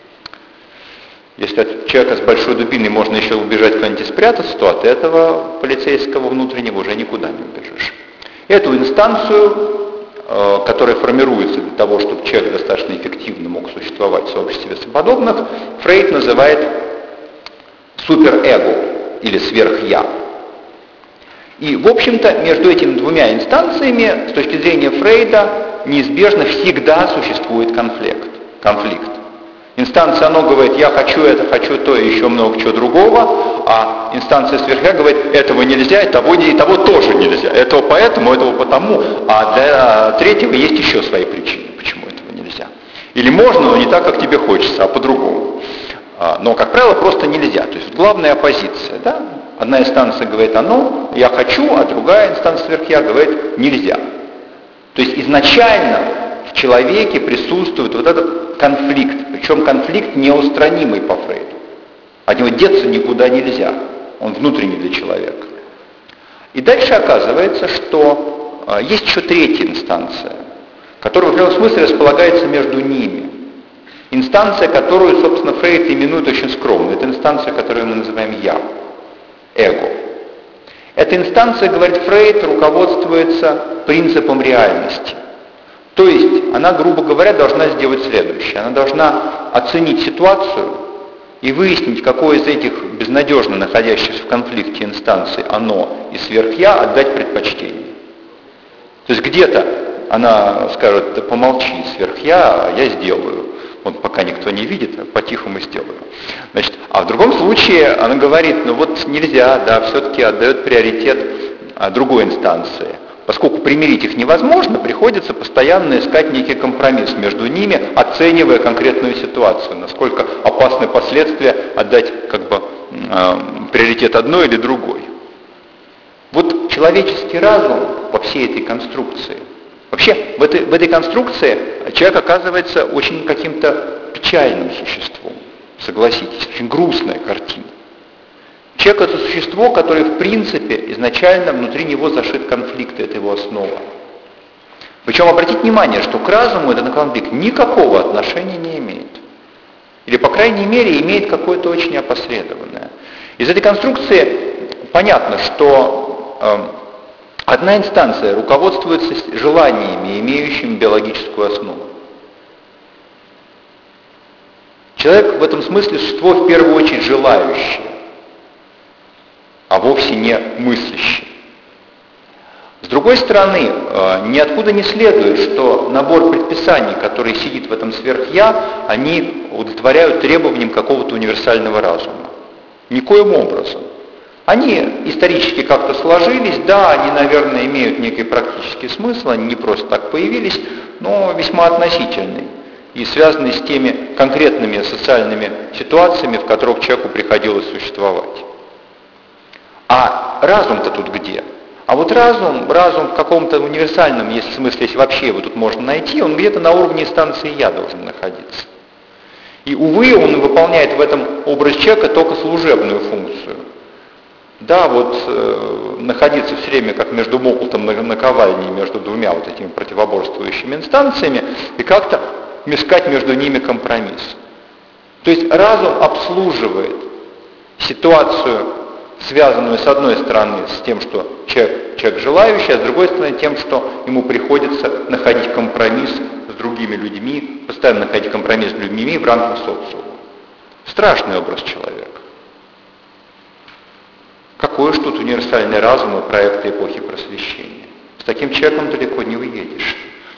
Если от человека с большой дубиной можно еще убежать куда-нибудь и спрятаться, то от этого полицейского внутреннего уже никуда не убежишь. Эту инстанцию, которая формируется для того, чтобы человек достаточно эффективно мог существовать в сообществе подобных, Фрейд называет суперэго или сверхя. И, в общем-то, между этими двумя инстанциями, с точки зрения Фрейда, неизбежно всегда существует конфликт. Инстанция, оно говорит, я хочу это, хочу то и еще много чего другого, а инстанция сверхя говорит, этого нельзя, и того тоже нельзя, этого поэтому, этого потому, а для третьего есть еще свои причины, почему этого нельзя. Или можно, но не так, как тебе хочется, а по-другому. Но, как правило, просто нельзя. То есть главная оппозиция, да? Одна инстанция говорит оно, я хочу, а другая инстанция сверхя говорит нельзя. То есть изначально в человеке присутствует вот этот конфликт, причем конфликт неустранимый по Фрейду. От него деться никуда нельзя, он внутренний для человека. И дальше оказывается, что есть еще третья инстанция, которая в определенном смысле располагается между ними. Инстанция, которую, собственно, Фрейд именует очень скромно, это инстанция, которую мы называем «я», эго. Эта инстанция, говорит Фрейд, руководствуется принципом реальности. То есть она, грубо говоря, должна сделать следующее. Она должна оценить ситуацию и выяснить, какой из этих безнадежно находящихся в конфликте инстанций оно и сверх-я отдать предпочтение. То есть где-то она скажет: да помолчи, сверх-я, а я сделаю. Вот пока никто не видит, по-тихому сделаю. Значит, а в другом случае она говорит: ну вот нельзя, да, все-таки отдает приоритет другой инстанции. Поскольку примирить их невозможно, приходится постоянно искать некий компромисс между ними, оценивая конкретную ситуацию, насколько опасны последствия отдать приоритет одной или другой. Вот человеческий разум во всей этой конструкции, вообще в этой конструкции человек оказывается очень каким-то печальным существом, согласитесь, очень грустная картина. Человек — это существо, которое в принципе изначально внутри него зашит конфликт, это его основа. Причем обратите внимание, что к разуму этот конфликт никакого отношения не имеет. Или, по крайней мере, имеет какое-то очень опосредованное. Из этой конструкции понятно, что одна инстанция руководствуется желаниями, имеющими биологическую основу. Человек в этом смысле существо в первую очередь желающее, а вовсе не мыслящее. С другой стороны, ниоткуда не следует, что набор предписаний, который сидит в этом сверх-я, они удовлетворяют требованиям какого-то универсального разума. Никоим образом. Они исторически как-то сложились, да, они, наверное, имеют некий практический смысл, они не просто так появились, но весьма относительный и связанный с теми конкретными социальными ситуациями, в которых человеку приходилось существовать. А разум-то тут где? А вот разум в каком-то универсальном смысле, если вообще его тут можно найти, он где-то на уровне инстанции «я» должен находиться. И, увы, он выполняет в этом образе человека только служебную функцию. Да, вот находиться все время как между молотом на наковальне, между двумя вот этими противоборствующими инстанциями, и как-то искать между ними компромисс. То есть разум обслуживает ситуацию, связанную с одной стороны с тем, что человек желающий, а с другой стороны тем, что ему приходится находить компромисс с другими людьми, постоянно находить компромисс с людьми в рамках социума. Страшный образ человека. Какой уж тут универсальный разум и проекты эпохи Просвещения. С таким человеком далеко не уедешь.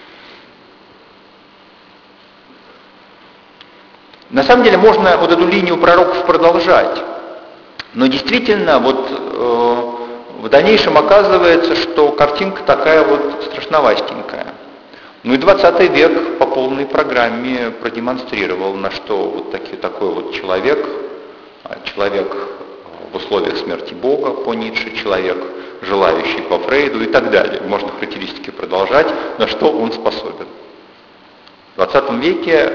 На самом деле можно вот эту линию пророков продолжать. Но действительно, вот в дальнейшем оказывается, что картинка такая вот страшновастенькая. Ну и 20 век по полной программе продемонстрировал, на что вот такой вот человек в условиях смерти Бога по Ницше, человек, желающий по Фрейду и так далее. Можно характеристики продолжать, на что он способен. В 20 веке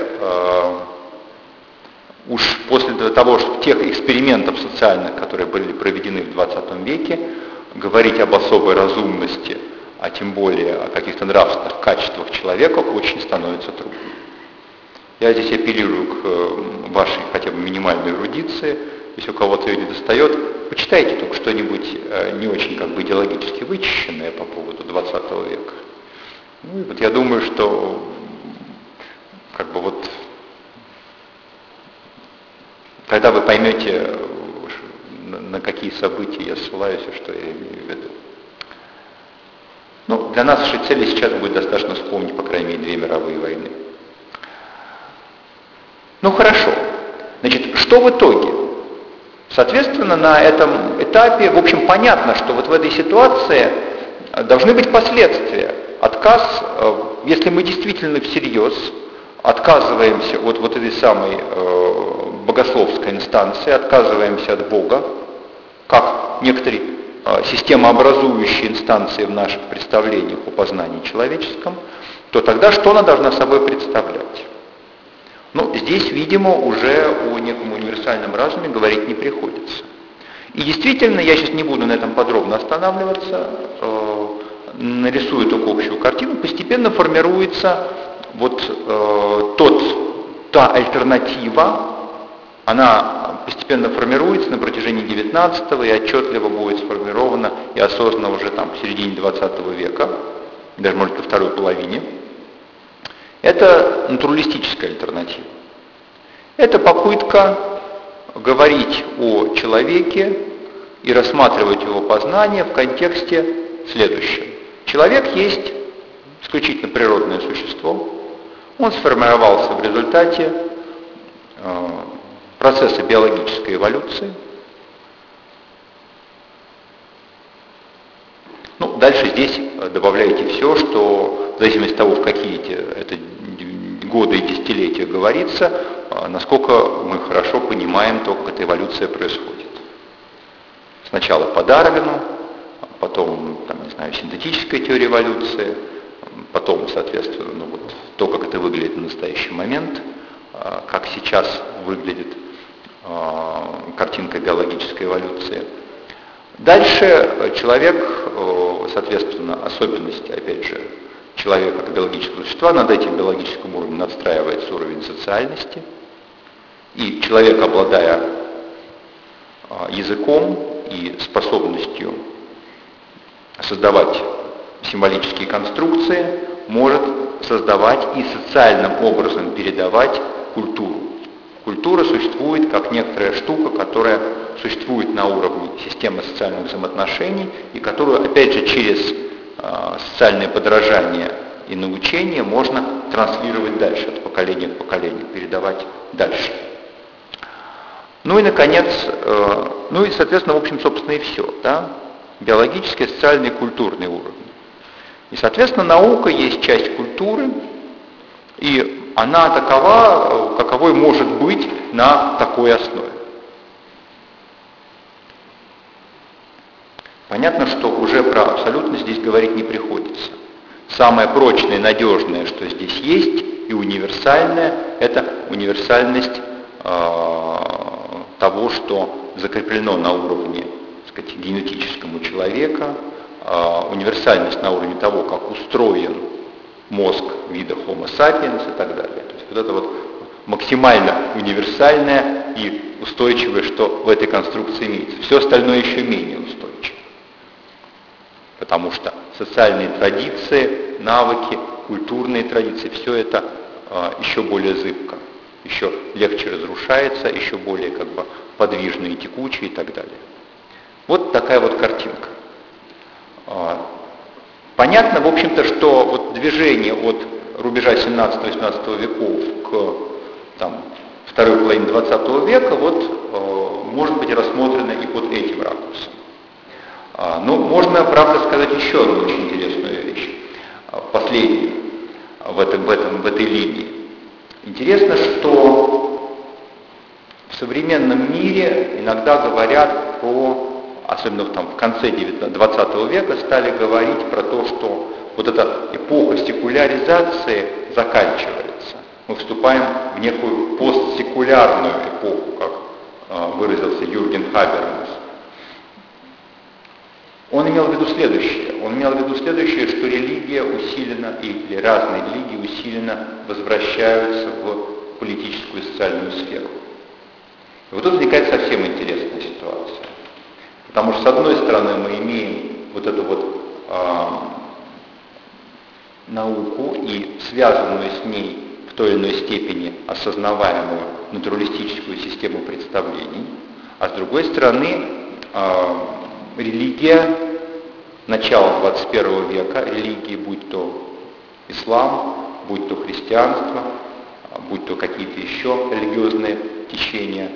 уж после того, что тех экспериментов социальных, которые были проведены в 20 веке, говорить об особой разумности, а тем более о каких-то нравственных качествах человека очень становится трудно. Я здесь апеллирую к вашей хотя бы минимальной эрудиции. Если у кого-то ее не достает, почитайте только что-нибудь не очень идеологически вычищенное по поводу 20 века. Ну и вот я думаю, что когда вы поймете, на какие события я ссылаюсь и что я имею в виду. Ну, для нашей цели сейчас будет достаточно вспомнить, по крайней мере, 2 мировые войны. Ну, хорошо. Значит, что в итоге? Соответственно, на этом этапе, в общем, понятно, что вот в этой ситуации должны быть последствия. Отказ, если мы действительно всерьез отказываемся от вот этой самой богословской инстанции, отказываемся от Бога, как некоторые системообразующие инстанции в наших представлениях о познании человеческом, то тогда что она должна собой представлять? Ну, здесь, видимо, уже о неком универсальном разуме говорить не приходится. И действительно, я сейчас не буду на этом подробно останавливаться, нарисую только общую картину, постепенно формируется вот та альтернатива, она постепенно формируется на протяжении XIX и отчетливо будет сформирована и осознана уже там в середине XX века, даже может во второй половине. Это натуралистическая альтернатива. Это попытка говорить о человеке и рассматривать его познание в контексте следующем. Человек есть исключительно природное существо. Он сформировался в результате процесса биологической эволюции. Ну, дальше здесь добавляете все, что в зависимости от того, в какие это годы и десятилетия говорится, насколько мы хорошо понимаем то, как эта эволюция происходит. Сначала по Дарвину, потом, там, не знаю, синтетическая теория эволюции, потом, соответственно, ну, вот, то, как это выглядит в настоящий момент, как сейчас выглядит картинка биологической эволюции. Дальше человек, соответственно, особенности, опять же, человека как биологического существа, над этим биологическим уровнем надстраивается уровень социальности, и человек, обладая языком и способностью создавать символические конструкции, может создавать и социальным образом передавать культуру. Культура существует как некоторая штука, которая существует на уровне системы социальных взаимоотношений и которую, опять же, через социальное подражание и научение можно транслировать дальше, от поколения к поколению, передавать дальше. Ну и, наконец, ну и, соответственно, в общем, собственно, и все, да? Биологический, социальный и культурный уровень. И, соответственно, наука есть часть культуры, и она такова, каковой может быть на такой основе. Понятно, что уже про абсолютность здесь говорить не приходится. Самое прочное и надежное, что здесь есть, и универсальное, это универсальность того, что закреплено на уровне, так сказать, генетическом у человека, универсальность на уровне того, как устроен мозг вида Homo sapiens и так далее. То есть вот это вот максимально универсальное и устойчивое, что в этой конструкции имеется. Все остальное еще менее устойчиво. Потому что социальные традиции, навыки, культурные традиции, все это еще более зыбко, еще легче разрушается, еще более как бы подвижно и текуче и так далее. Вот такая вот картинка. Понятно, в общем-то, что вот движение от рубежа 17-18 веков к там, второй половине 20 века вот, может быть рассмотрено и под этим ракурсом. Но можно, правда, сказать еще одну очень интересную вещь, последнюю в этой линии. Интересно, что в современном мире иногда говорят про, особенно там, в конце 20 века, стали говорить про то, что вот эта эпоха секуляризации заканчивается. Мы вступаем в некую постсекулярную эпоху, как выразился Юрген Хабермас. Он имел в виду следующее. Он имел в виду следующее, что религия усиленно, или разные религии усиленно возвращаются в политическую и социальную сферу. И вот тут возникает совсем интересная ситуация. Потому что, с одной стороны, мы имеем вот эту вот науку и связанную с ней в той или иной степени осознаваемую натуралистическую систему представлений, а с другой стороны, религия начала 21 века, религии, будь то ислам, будь то христианство, будь то какие-то еще религиозные течения,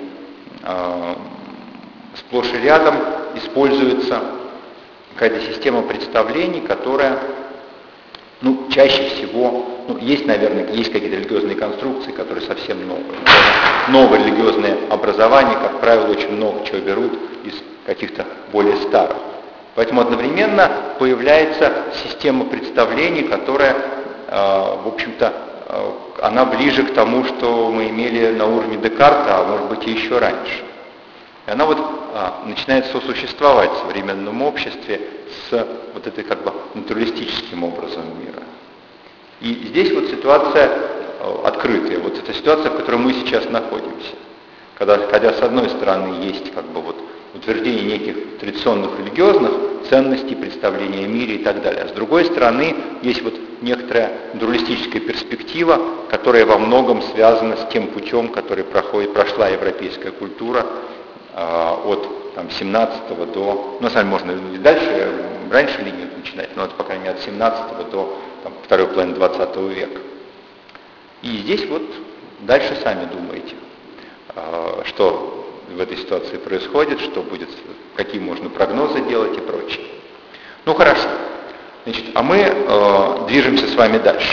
сплошь и рядом используется какая-то система представлений, которая, ну, чаще всего, ну, есть, наверное, есть какие-то религиозные конструкции, которые совсем новые. Новые религиозные образования, как правило, очень много чего берут из каких-то более старых. Поэтому одновременно появляется система представлений, которая, в общем-то, она ближе к тому, что мы имели на уровне Декарта, а может быть и еще раньше. И она вот начинает сосуществовать в современном обществе с вот этой как бы натуралистическим образом мира. И здесь вот ситуация открытая. Вот эта ситуация, в которой мы сейчас находимся. Когда с одной стороны есть как бы вот утверждение неких традиционных религиозных ценностей, представления о мире и так далее. А с другой стороны есть вот некоторая дуалистическая перспектива, которая во многом связана с тем путем, который прошла европейская культура от там, 17-го до, ну, на самом деле можно и дальше, раньше линию начинать, но это, по крайней мере, от 17-го до там, второй половины 20 века. И здесь вот дальше сами думаете, что в этой ситуации происходит, что будет, какие можно прогнозы делать и прочее. Ну хорошо. Значит, а мы движемся с вами дальше.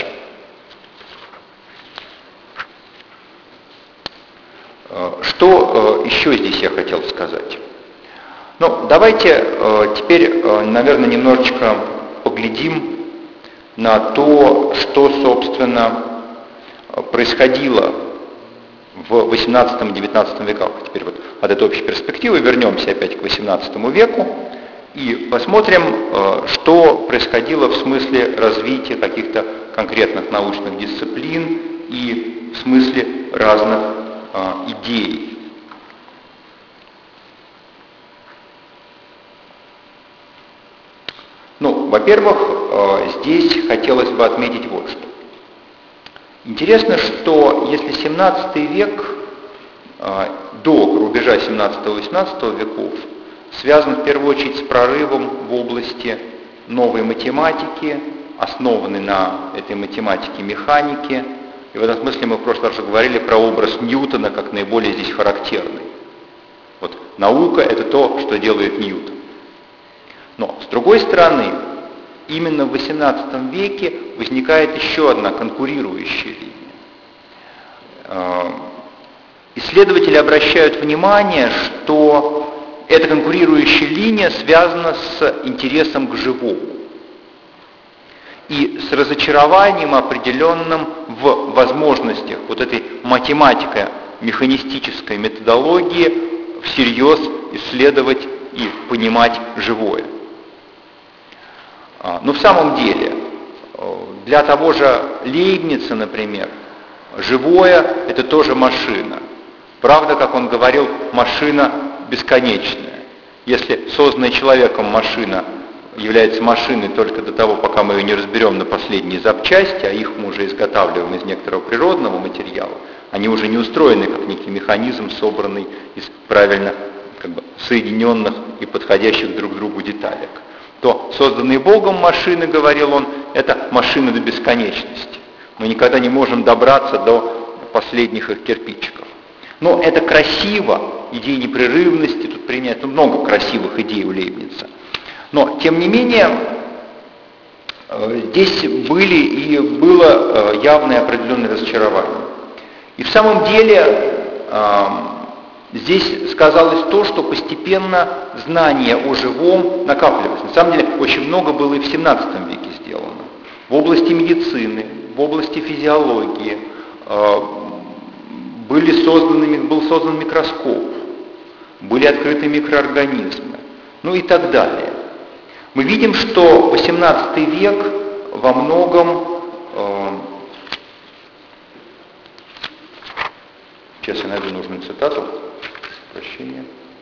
Что еще здесь я хотел сказать? Ну, давайте теперь, наверное, немножечко поглядим на то, что, собственно, происходило в 18-19 веках. Теперь вот от этой общей перспективы вернемся опять к 18 веку и посмотрим, что происходило в смысле развития каких-то конкретных научных дисциплин и в смысле разных идей. Ну, во-первых, здесь хотелось бы отметить вот что. Интересно, что если 17 век до рубежа 17-18 веков связан в первую очередь с прорывом в области новой математики, основанной на этой математике механики, и в этом смысле мы в прошлый раз уже говорили про образ Ньютона как наиболее здесь характерный. Вот наука — это то, что делает Ньютон. Но, с другой стороны, именно в XVIII веке возникает еще одна конкурирующая линия. Исследователи обращают внимание, что эта конкурирующая линия связана с интересом к живому и с разочарованием определенным в возможностях вот этой математико-механистической методологии всерьез исследовать и понимать живое. Но в самом деле, для того же Лейбница, например, живое – это тоже машина. Правда, как он говорил, машина бесконечная. Если созданная человеком машина является машиной только до того, пока мы ее не разберем на последние запчасти, а их мы уже изготавливаем из некоторого природного материала, они уже не устроены как некий механизм, собранный из правильно как бы соединенных и подходящих друг к другу деталек. То созданные Богом машины, говорил он, это машины до бесконечности. Мы никогда не можем добраться до последних их кирпичиков. Но это красиво, идея непрерывности, тут принято много красивых идей у Лейбница. Но, тем не менее, здесь было явное определенное разочарование. И в самом деле здесь сказалось то, что постепенно знание о живом накапливалось. На самом деле очень много было и в 17 веке сделано. В области медицины, в области физиологии был создан микроскоп, были открыты микроорганизмы, ну и так далее. Мы видим, что 18 век во многом, сейчас я найду нужную цитату, прощения.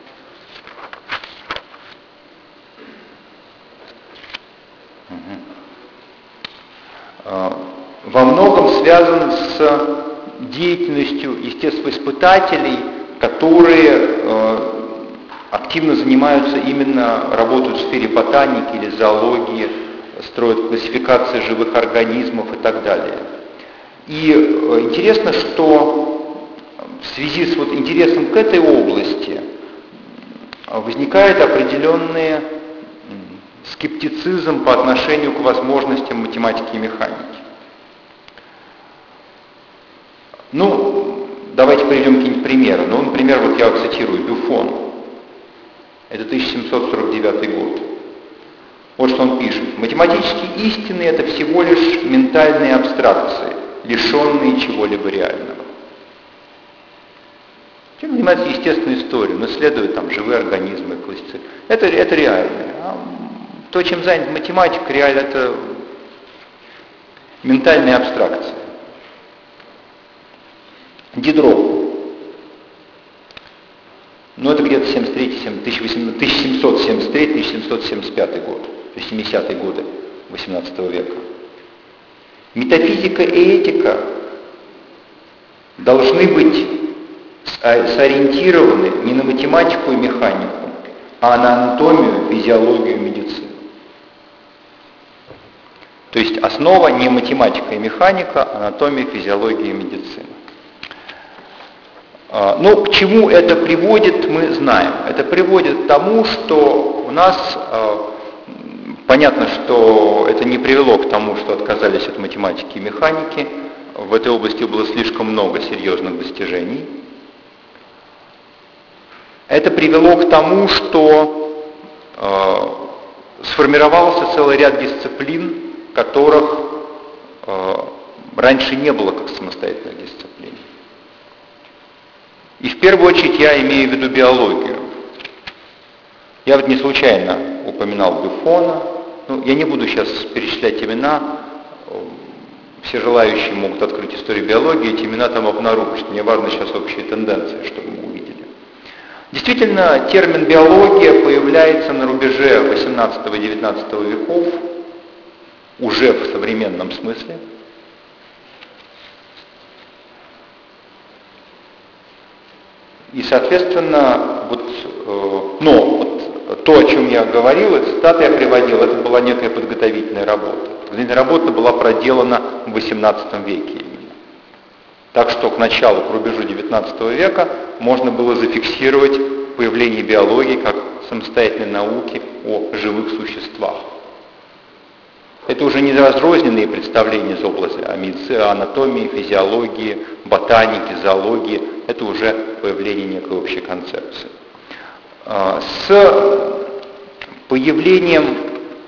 Во многом связан с деятельностью естествоиспытателей, которые активно занимаются именно, работают в сфере ботаники или зоологии, строят классификации живых организмов и так далее. И интересно, что в связи с вот интересом к этой области возникает определенный скептицизм по отношению к возможностям математики и механики. Ну, давайте приведем какие-нибудь примеры. Ну, например, вот я цитирую Бюфон. Это 1749 год. Вот что он пишет. Математические истины – это всего лишь ментальные абстракции, лишенные чего-либо реального. Чем занимается естественной историей? Он исследует там живые организмы, классификации. Это реальное. А то, чем занят математик, реально это ментальные абстракции. Дидро. Ну, это где-то 1773-1775 год, то есть 70-е годы XVIII века. Метафизика и этика должны быть сориентированы не на математику и механику, а на анатомию, физиологию, медицину. То есть основа не математика и механика, а анатомия, физиология и медицина. Но к чему это приводит, мы знаем. Это приводит к тому, что у нас, понятно, что это не привело к тому, что отказались от математики и механики. В этой области было слишком много серьезных достижений. Это привело к тому, что сформировался целый ряд дисциплин, которых раньше не было как самостоятельных дисциплин. И в первую очередь я имею в виду биологию. Я вот не случайно упоминал Бюфона. Я не буду сейчас перечислять имена. Все желающие могут открыть историю биологии, эти имена там обнаружить. Мне важно сейчас общие тенденции, чтобы мы увидели. Действительно, термин биология появляется на рубеже 18 и 19 веков, уже в современном смысле. И, соответственно, то, о чем я говорил, цитаты я приводил, это была некая подготовительная работа. Подготовительная работа была проделана в XVIII веке именно. Так что к началу, к рубежу XIX века можно было зафиксировать появление биологии как самостоятельной науки о живых существах. Это уже не разрозненные представления из области анатомии, физиологии, ботаники, зоологии. Это уже появление некой общей концепции. С появлением,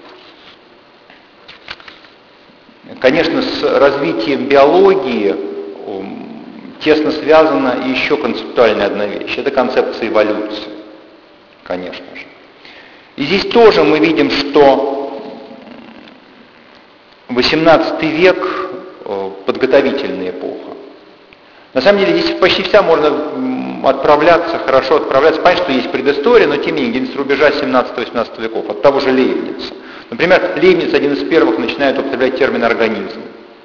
конечно, с развитием биологии тесно связана еще концептуальная одна вещь. Это концепция эволюции, конечно же. И здесь тоже мы видим, что XVIII век – подготовительная эпоха. На самом деле здесь почти вся можно хорошо отправляться. Понятно, что есть предыстория, но тем не менее, где-нибудь с рубежа 17-18 веков, от того же Лейбница. Например, Лейбниц один из первых начинает употреблять термин «организм».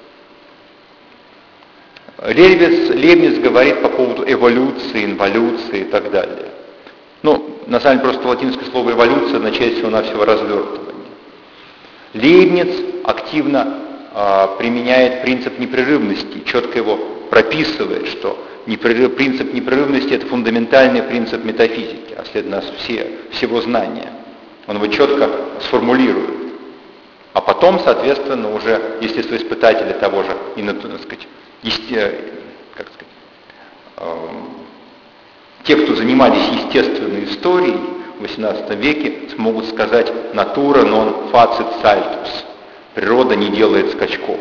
Лейбниц говорит по поводу эволюции, инволюции и так далее. На самом деле, просто латинское слово «эволюция» означает всего-навсего развертывание. Лейбниц активно применяет принцип непрерывности, четко его прописывает, что принцип непрерывности – это фундаментальный принцип метафизики, а следовательно всего знания. Он его четко сформулирует. А потом, соответственно, уже естествоиспытатели того же, те, кто занимались естественной историей в XVIII веке, смогут сказать «natura non facit saltus» – природа не делает скачков.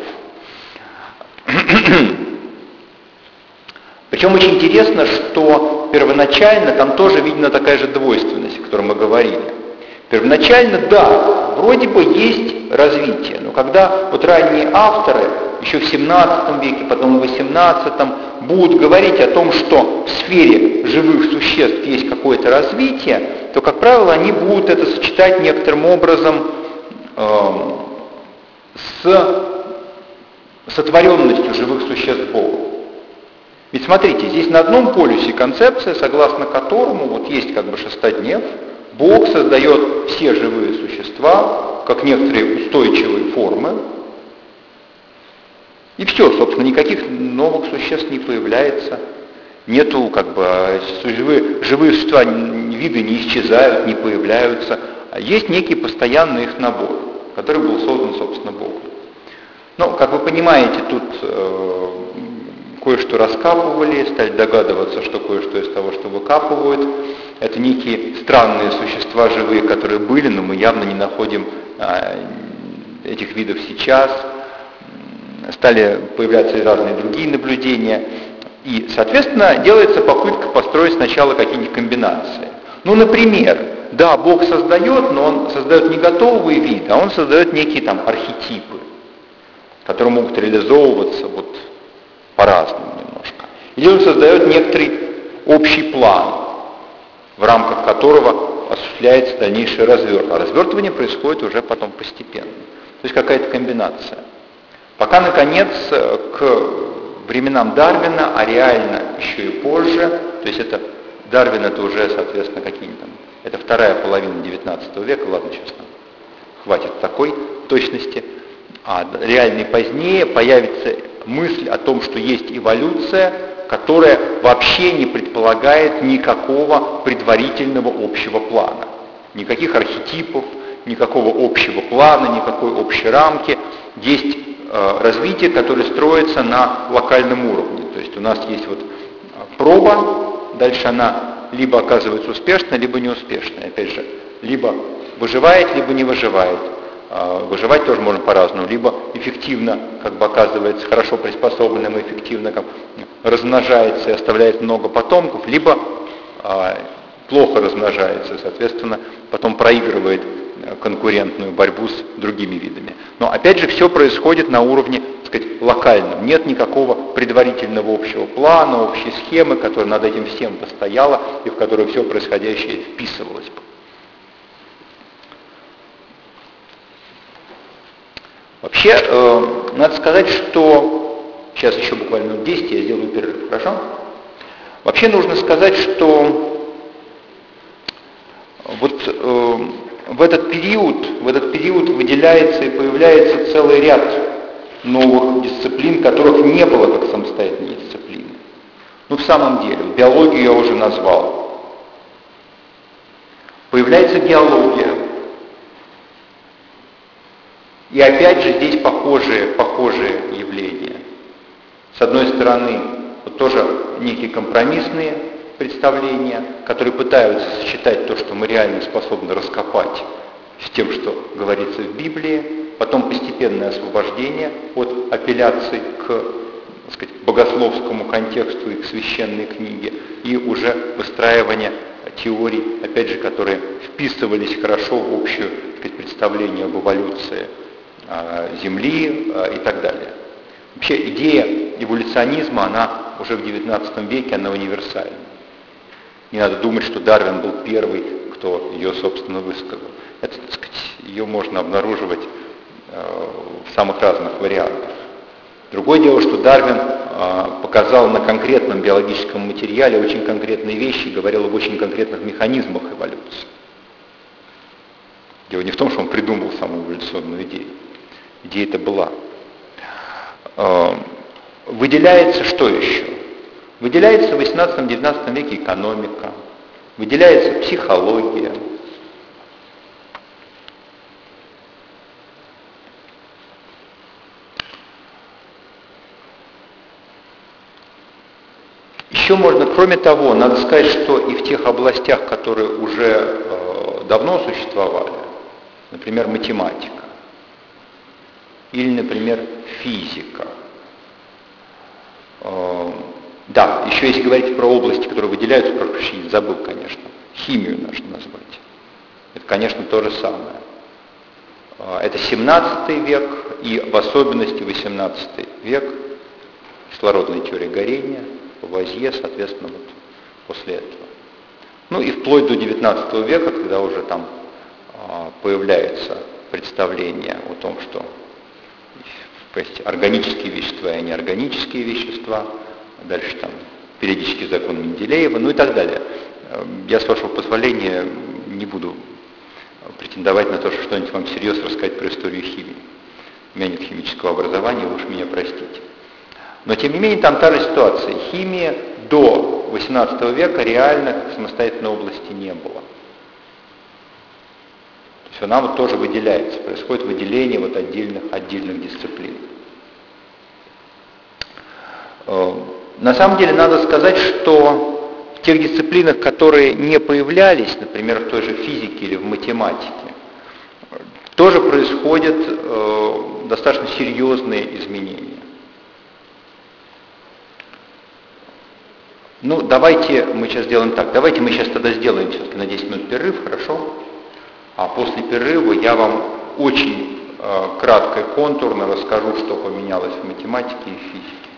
Причем очень интересно, что первоначально там тоже видна такая же двойственность, о которой мы говорили. Первоначально, да, вроде бы есть развитие, но когда ранние авторы, еще в 17 веке, потом в 18 будут говорить о том, что в сфере живых существ есть какое-то развитие, то, как правило, они будут это сочетать некоторым образом с сотворенностью живых существ Богом. Ведь смотрите, здесь на одном полюсе концепция, согласно которому есть шестоднев, Бог создает все живые существа как некоторые устойчивые формы, и все, собственно, никаких новых существ не появляется. Нету, живые существа, виды не исчезают, не появляются. А есть некий постоянный их набор, который был создан, собственно, Богом. Как вы понимаете, тут кое-что раскапывали, стали догадываться, что кое-что из того, что выкапывают, это некие странные существа живые, которые были, но мы явно не находим этих видов сейчас. Стали появляться и разные другие наблюдения. И, соответственно, делается попытка построить сначала какие-нибудь комбинации. Например, да, Бог создает, но Он создает не готовые виды, а Он создает некие архетипы, которые могут реализовываться по-разному немножко. Или он создает некоторый общий план, в рамках которого осуществляется дальнейшее развертывание. А развертывание происходит уже потом постепенно. То есть какая-то комбинация. Пока, наконец, к временам Дарвина, а реально еще и позже, то есть это Дарвин это уже, соответственно, какие-нибудь там, это вторая половина XIX века, ладно, сейчас нам хватит такой точности, а реально и позднее появится мысль о том, что есть эволюция, которая вообще не предполагает никакого предварительного общего плана. Никаких архетипов, никакого общего плана, никакой общей рамки. Есть развитие, которое строится на локальном уровне. То есть у нас есть вот проба, дальше она либо оказывается успешной, либо неуспешной. Опять же, либо выживает, либо не выживает. Выживать тоже можно по-разному. Либо эффективно как бы оказывается хорошо приспособленным, эффективно как размножается и оставляет много потомков, либо плохо размножается, соответственно, потом проигрывает конкурентную борьбу с другими видами. Но опять же все происходит на уровне, так сказать, локальном. Нет никакого предварительного общего плана, общей схемы, которая над этим всем постояла и в которую все происходящее вписывалось бы. Вообще, надо сказать, что сейчас еще буквально минут 10, я сделаю перерыв, хорошо? Вообще нужно сказать, что вот в этот период выделяется и появляется целый ряд новых дисциплин, которых не было как самостоятельной дисциплины. Ну, в самом деле, биологию я уже назвал. Появляется геология. И опять же здесь похожие явления. С одной стороны, вот тоже некие компромиссные представления, которые пытаются сочетать то, что мы реально способны раскопать, с тем, что говорится в Библии, потом постепенное освобождение от апелляций к, так сказать, богословскому контексту и к священной книге, и уже выстраивание теорий, опять же, которые вписывались хорошо в общее, так сказать, представление об эволюции Земли и так далее. Вообще идея эволюционизма, она уже в XIX веке, она универсальна. Не надо думать, что Дарвин был первый, кто ее, собственно, высказал. Это, так сказать, ее можно обнаруживать в самых разных вариантах. Другое дело, что Дарвин показал на конкретном биологическом материале очень конкретные вещи, говорил об очень конкретных механизмах эволюции. Дело не в том, что он придумал самую эволюционную идею. Идея-то была. Выделяется что еще? Выделяется в XVIII-XIX веке экономика, выделяется психология. Еще можно, кроме того, надо сказать, что и в тех областях, которые уже давно существовали, например, математика, или, например, физика. Да, еще если говорить про области, которые выделяются, прошу прощения, забыл, конечно, химию нужно назвать. Это, конечно, то же самое. Это 17 век и в особенности 18 век, кислородная теория горения, Лавуазье, соответственно, вот после этого. Ну и вплоть до 19 века, когда уже там появляется представление о том, что есть органические вещества и неорганические вещества, дальше там периодический закон Менделеева, ну и так далее. Я, с вашего позволения, не буду претендовать на то, что что-нибудь вам всерьез рассказать про историю химии. У меня нет химического образования, вы уж меня простите. Но, тем не менее, там та же ситуация. Химия до XVIII века реально как самостоятельной области не было. То есть она вот тоже выделяется, происходит выделение вот отдельных дисциплин. На самом деле надо сказать, что в тех дисциплинах, которые не появлялись, например, в той же физике или в математике, тоже происходят достаточно серьезные изменения. Ну, давайте мы сейчас сделаем так. Давайте мы сейчас тогда сделаем все-таки на 10 минут перерыв, хорошо? А после перерыва я вам очень кратко и контурно расскажу, что поменялось в математике и физике.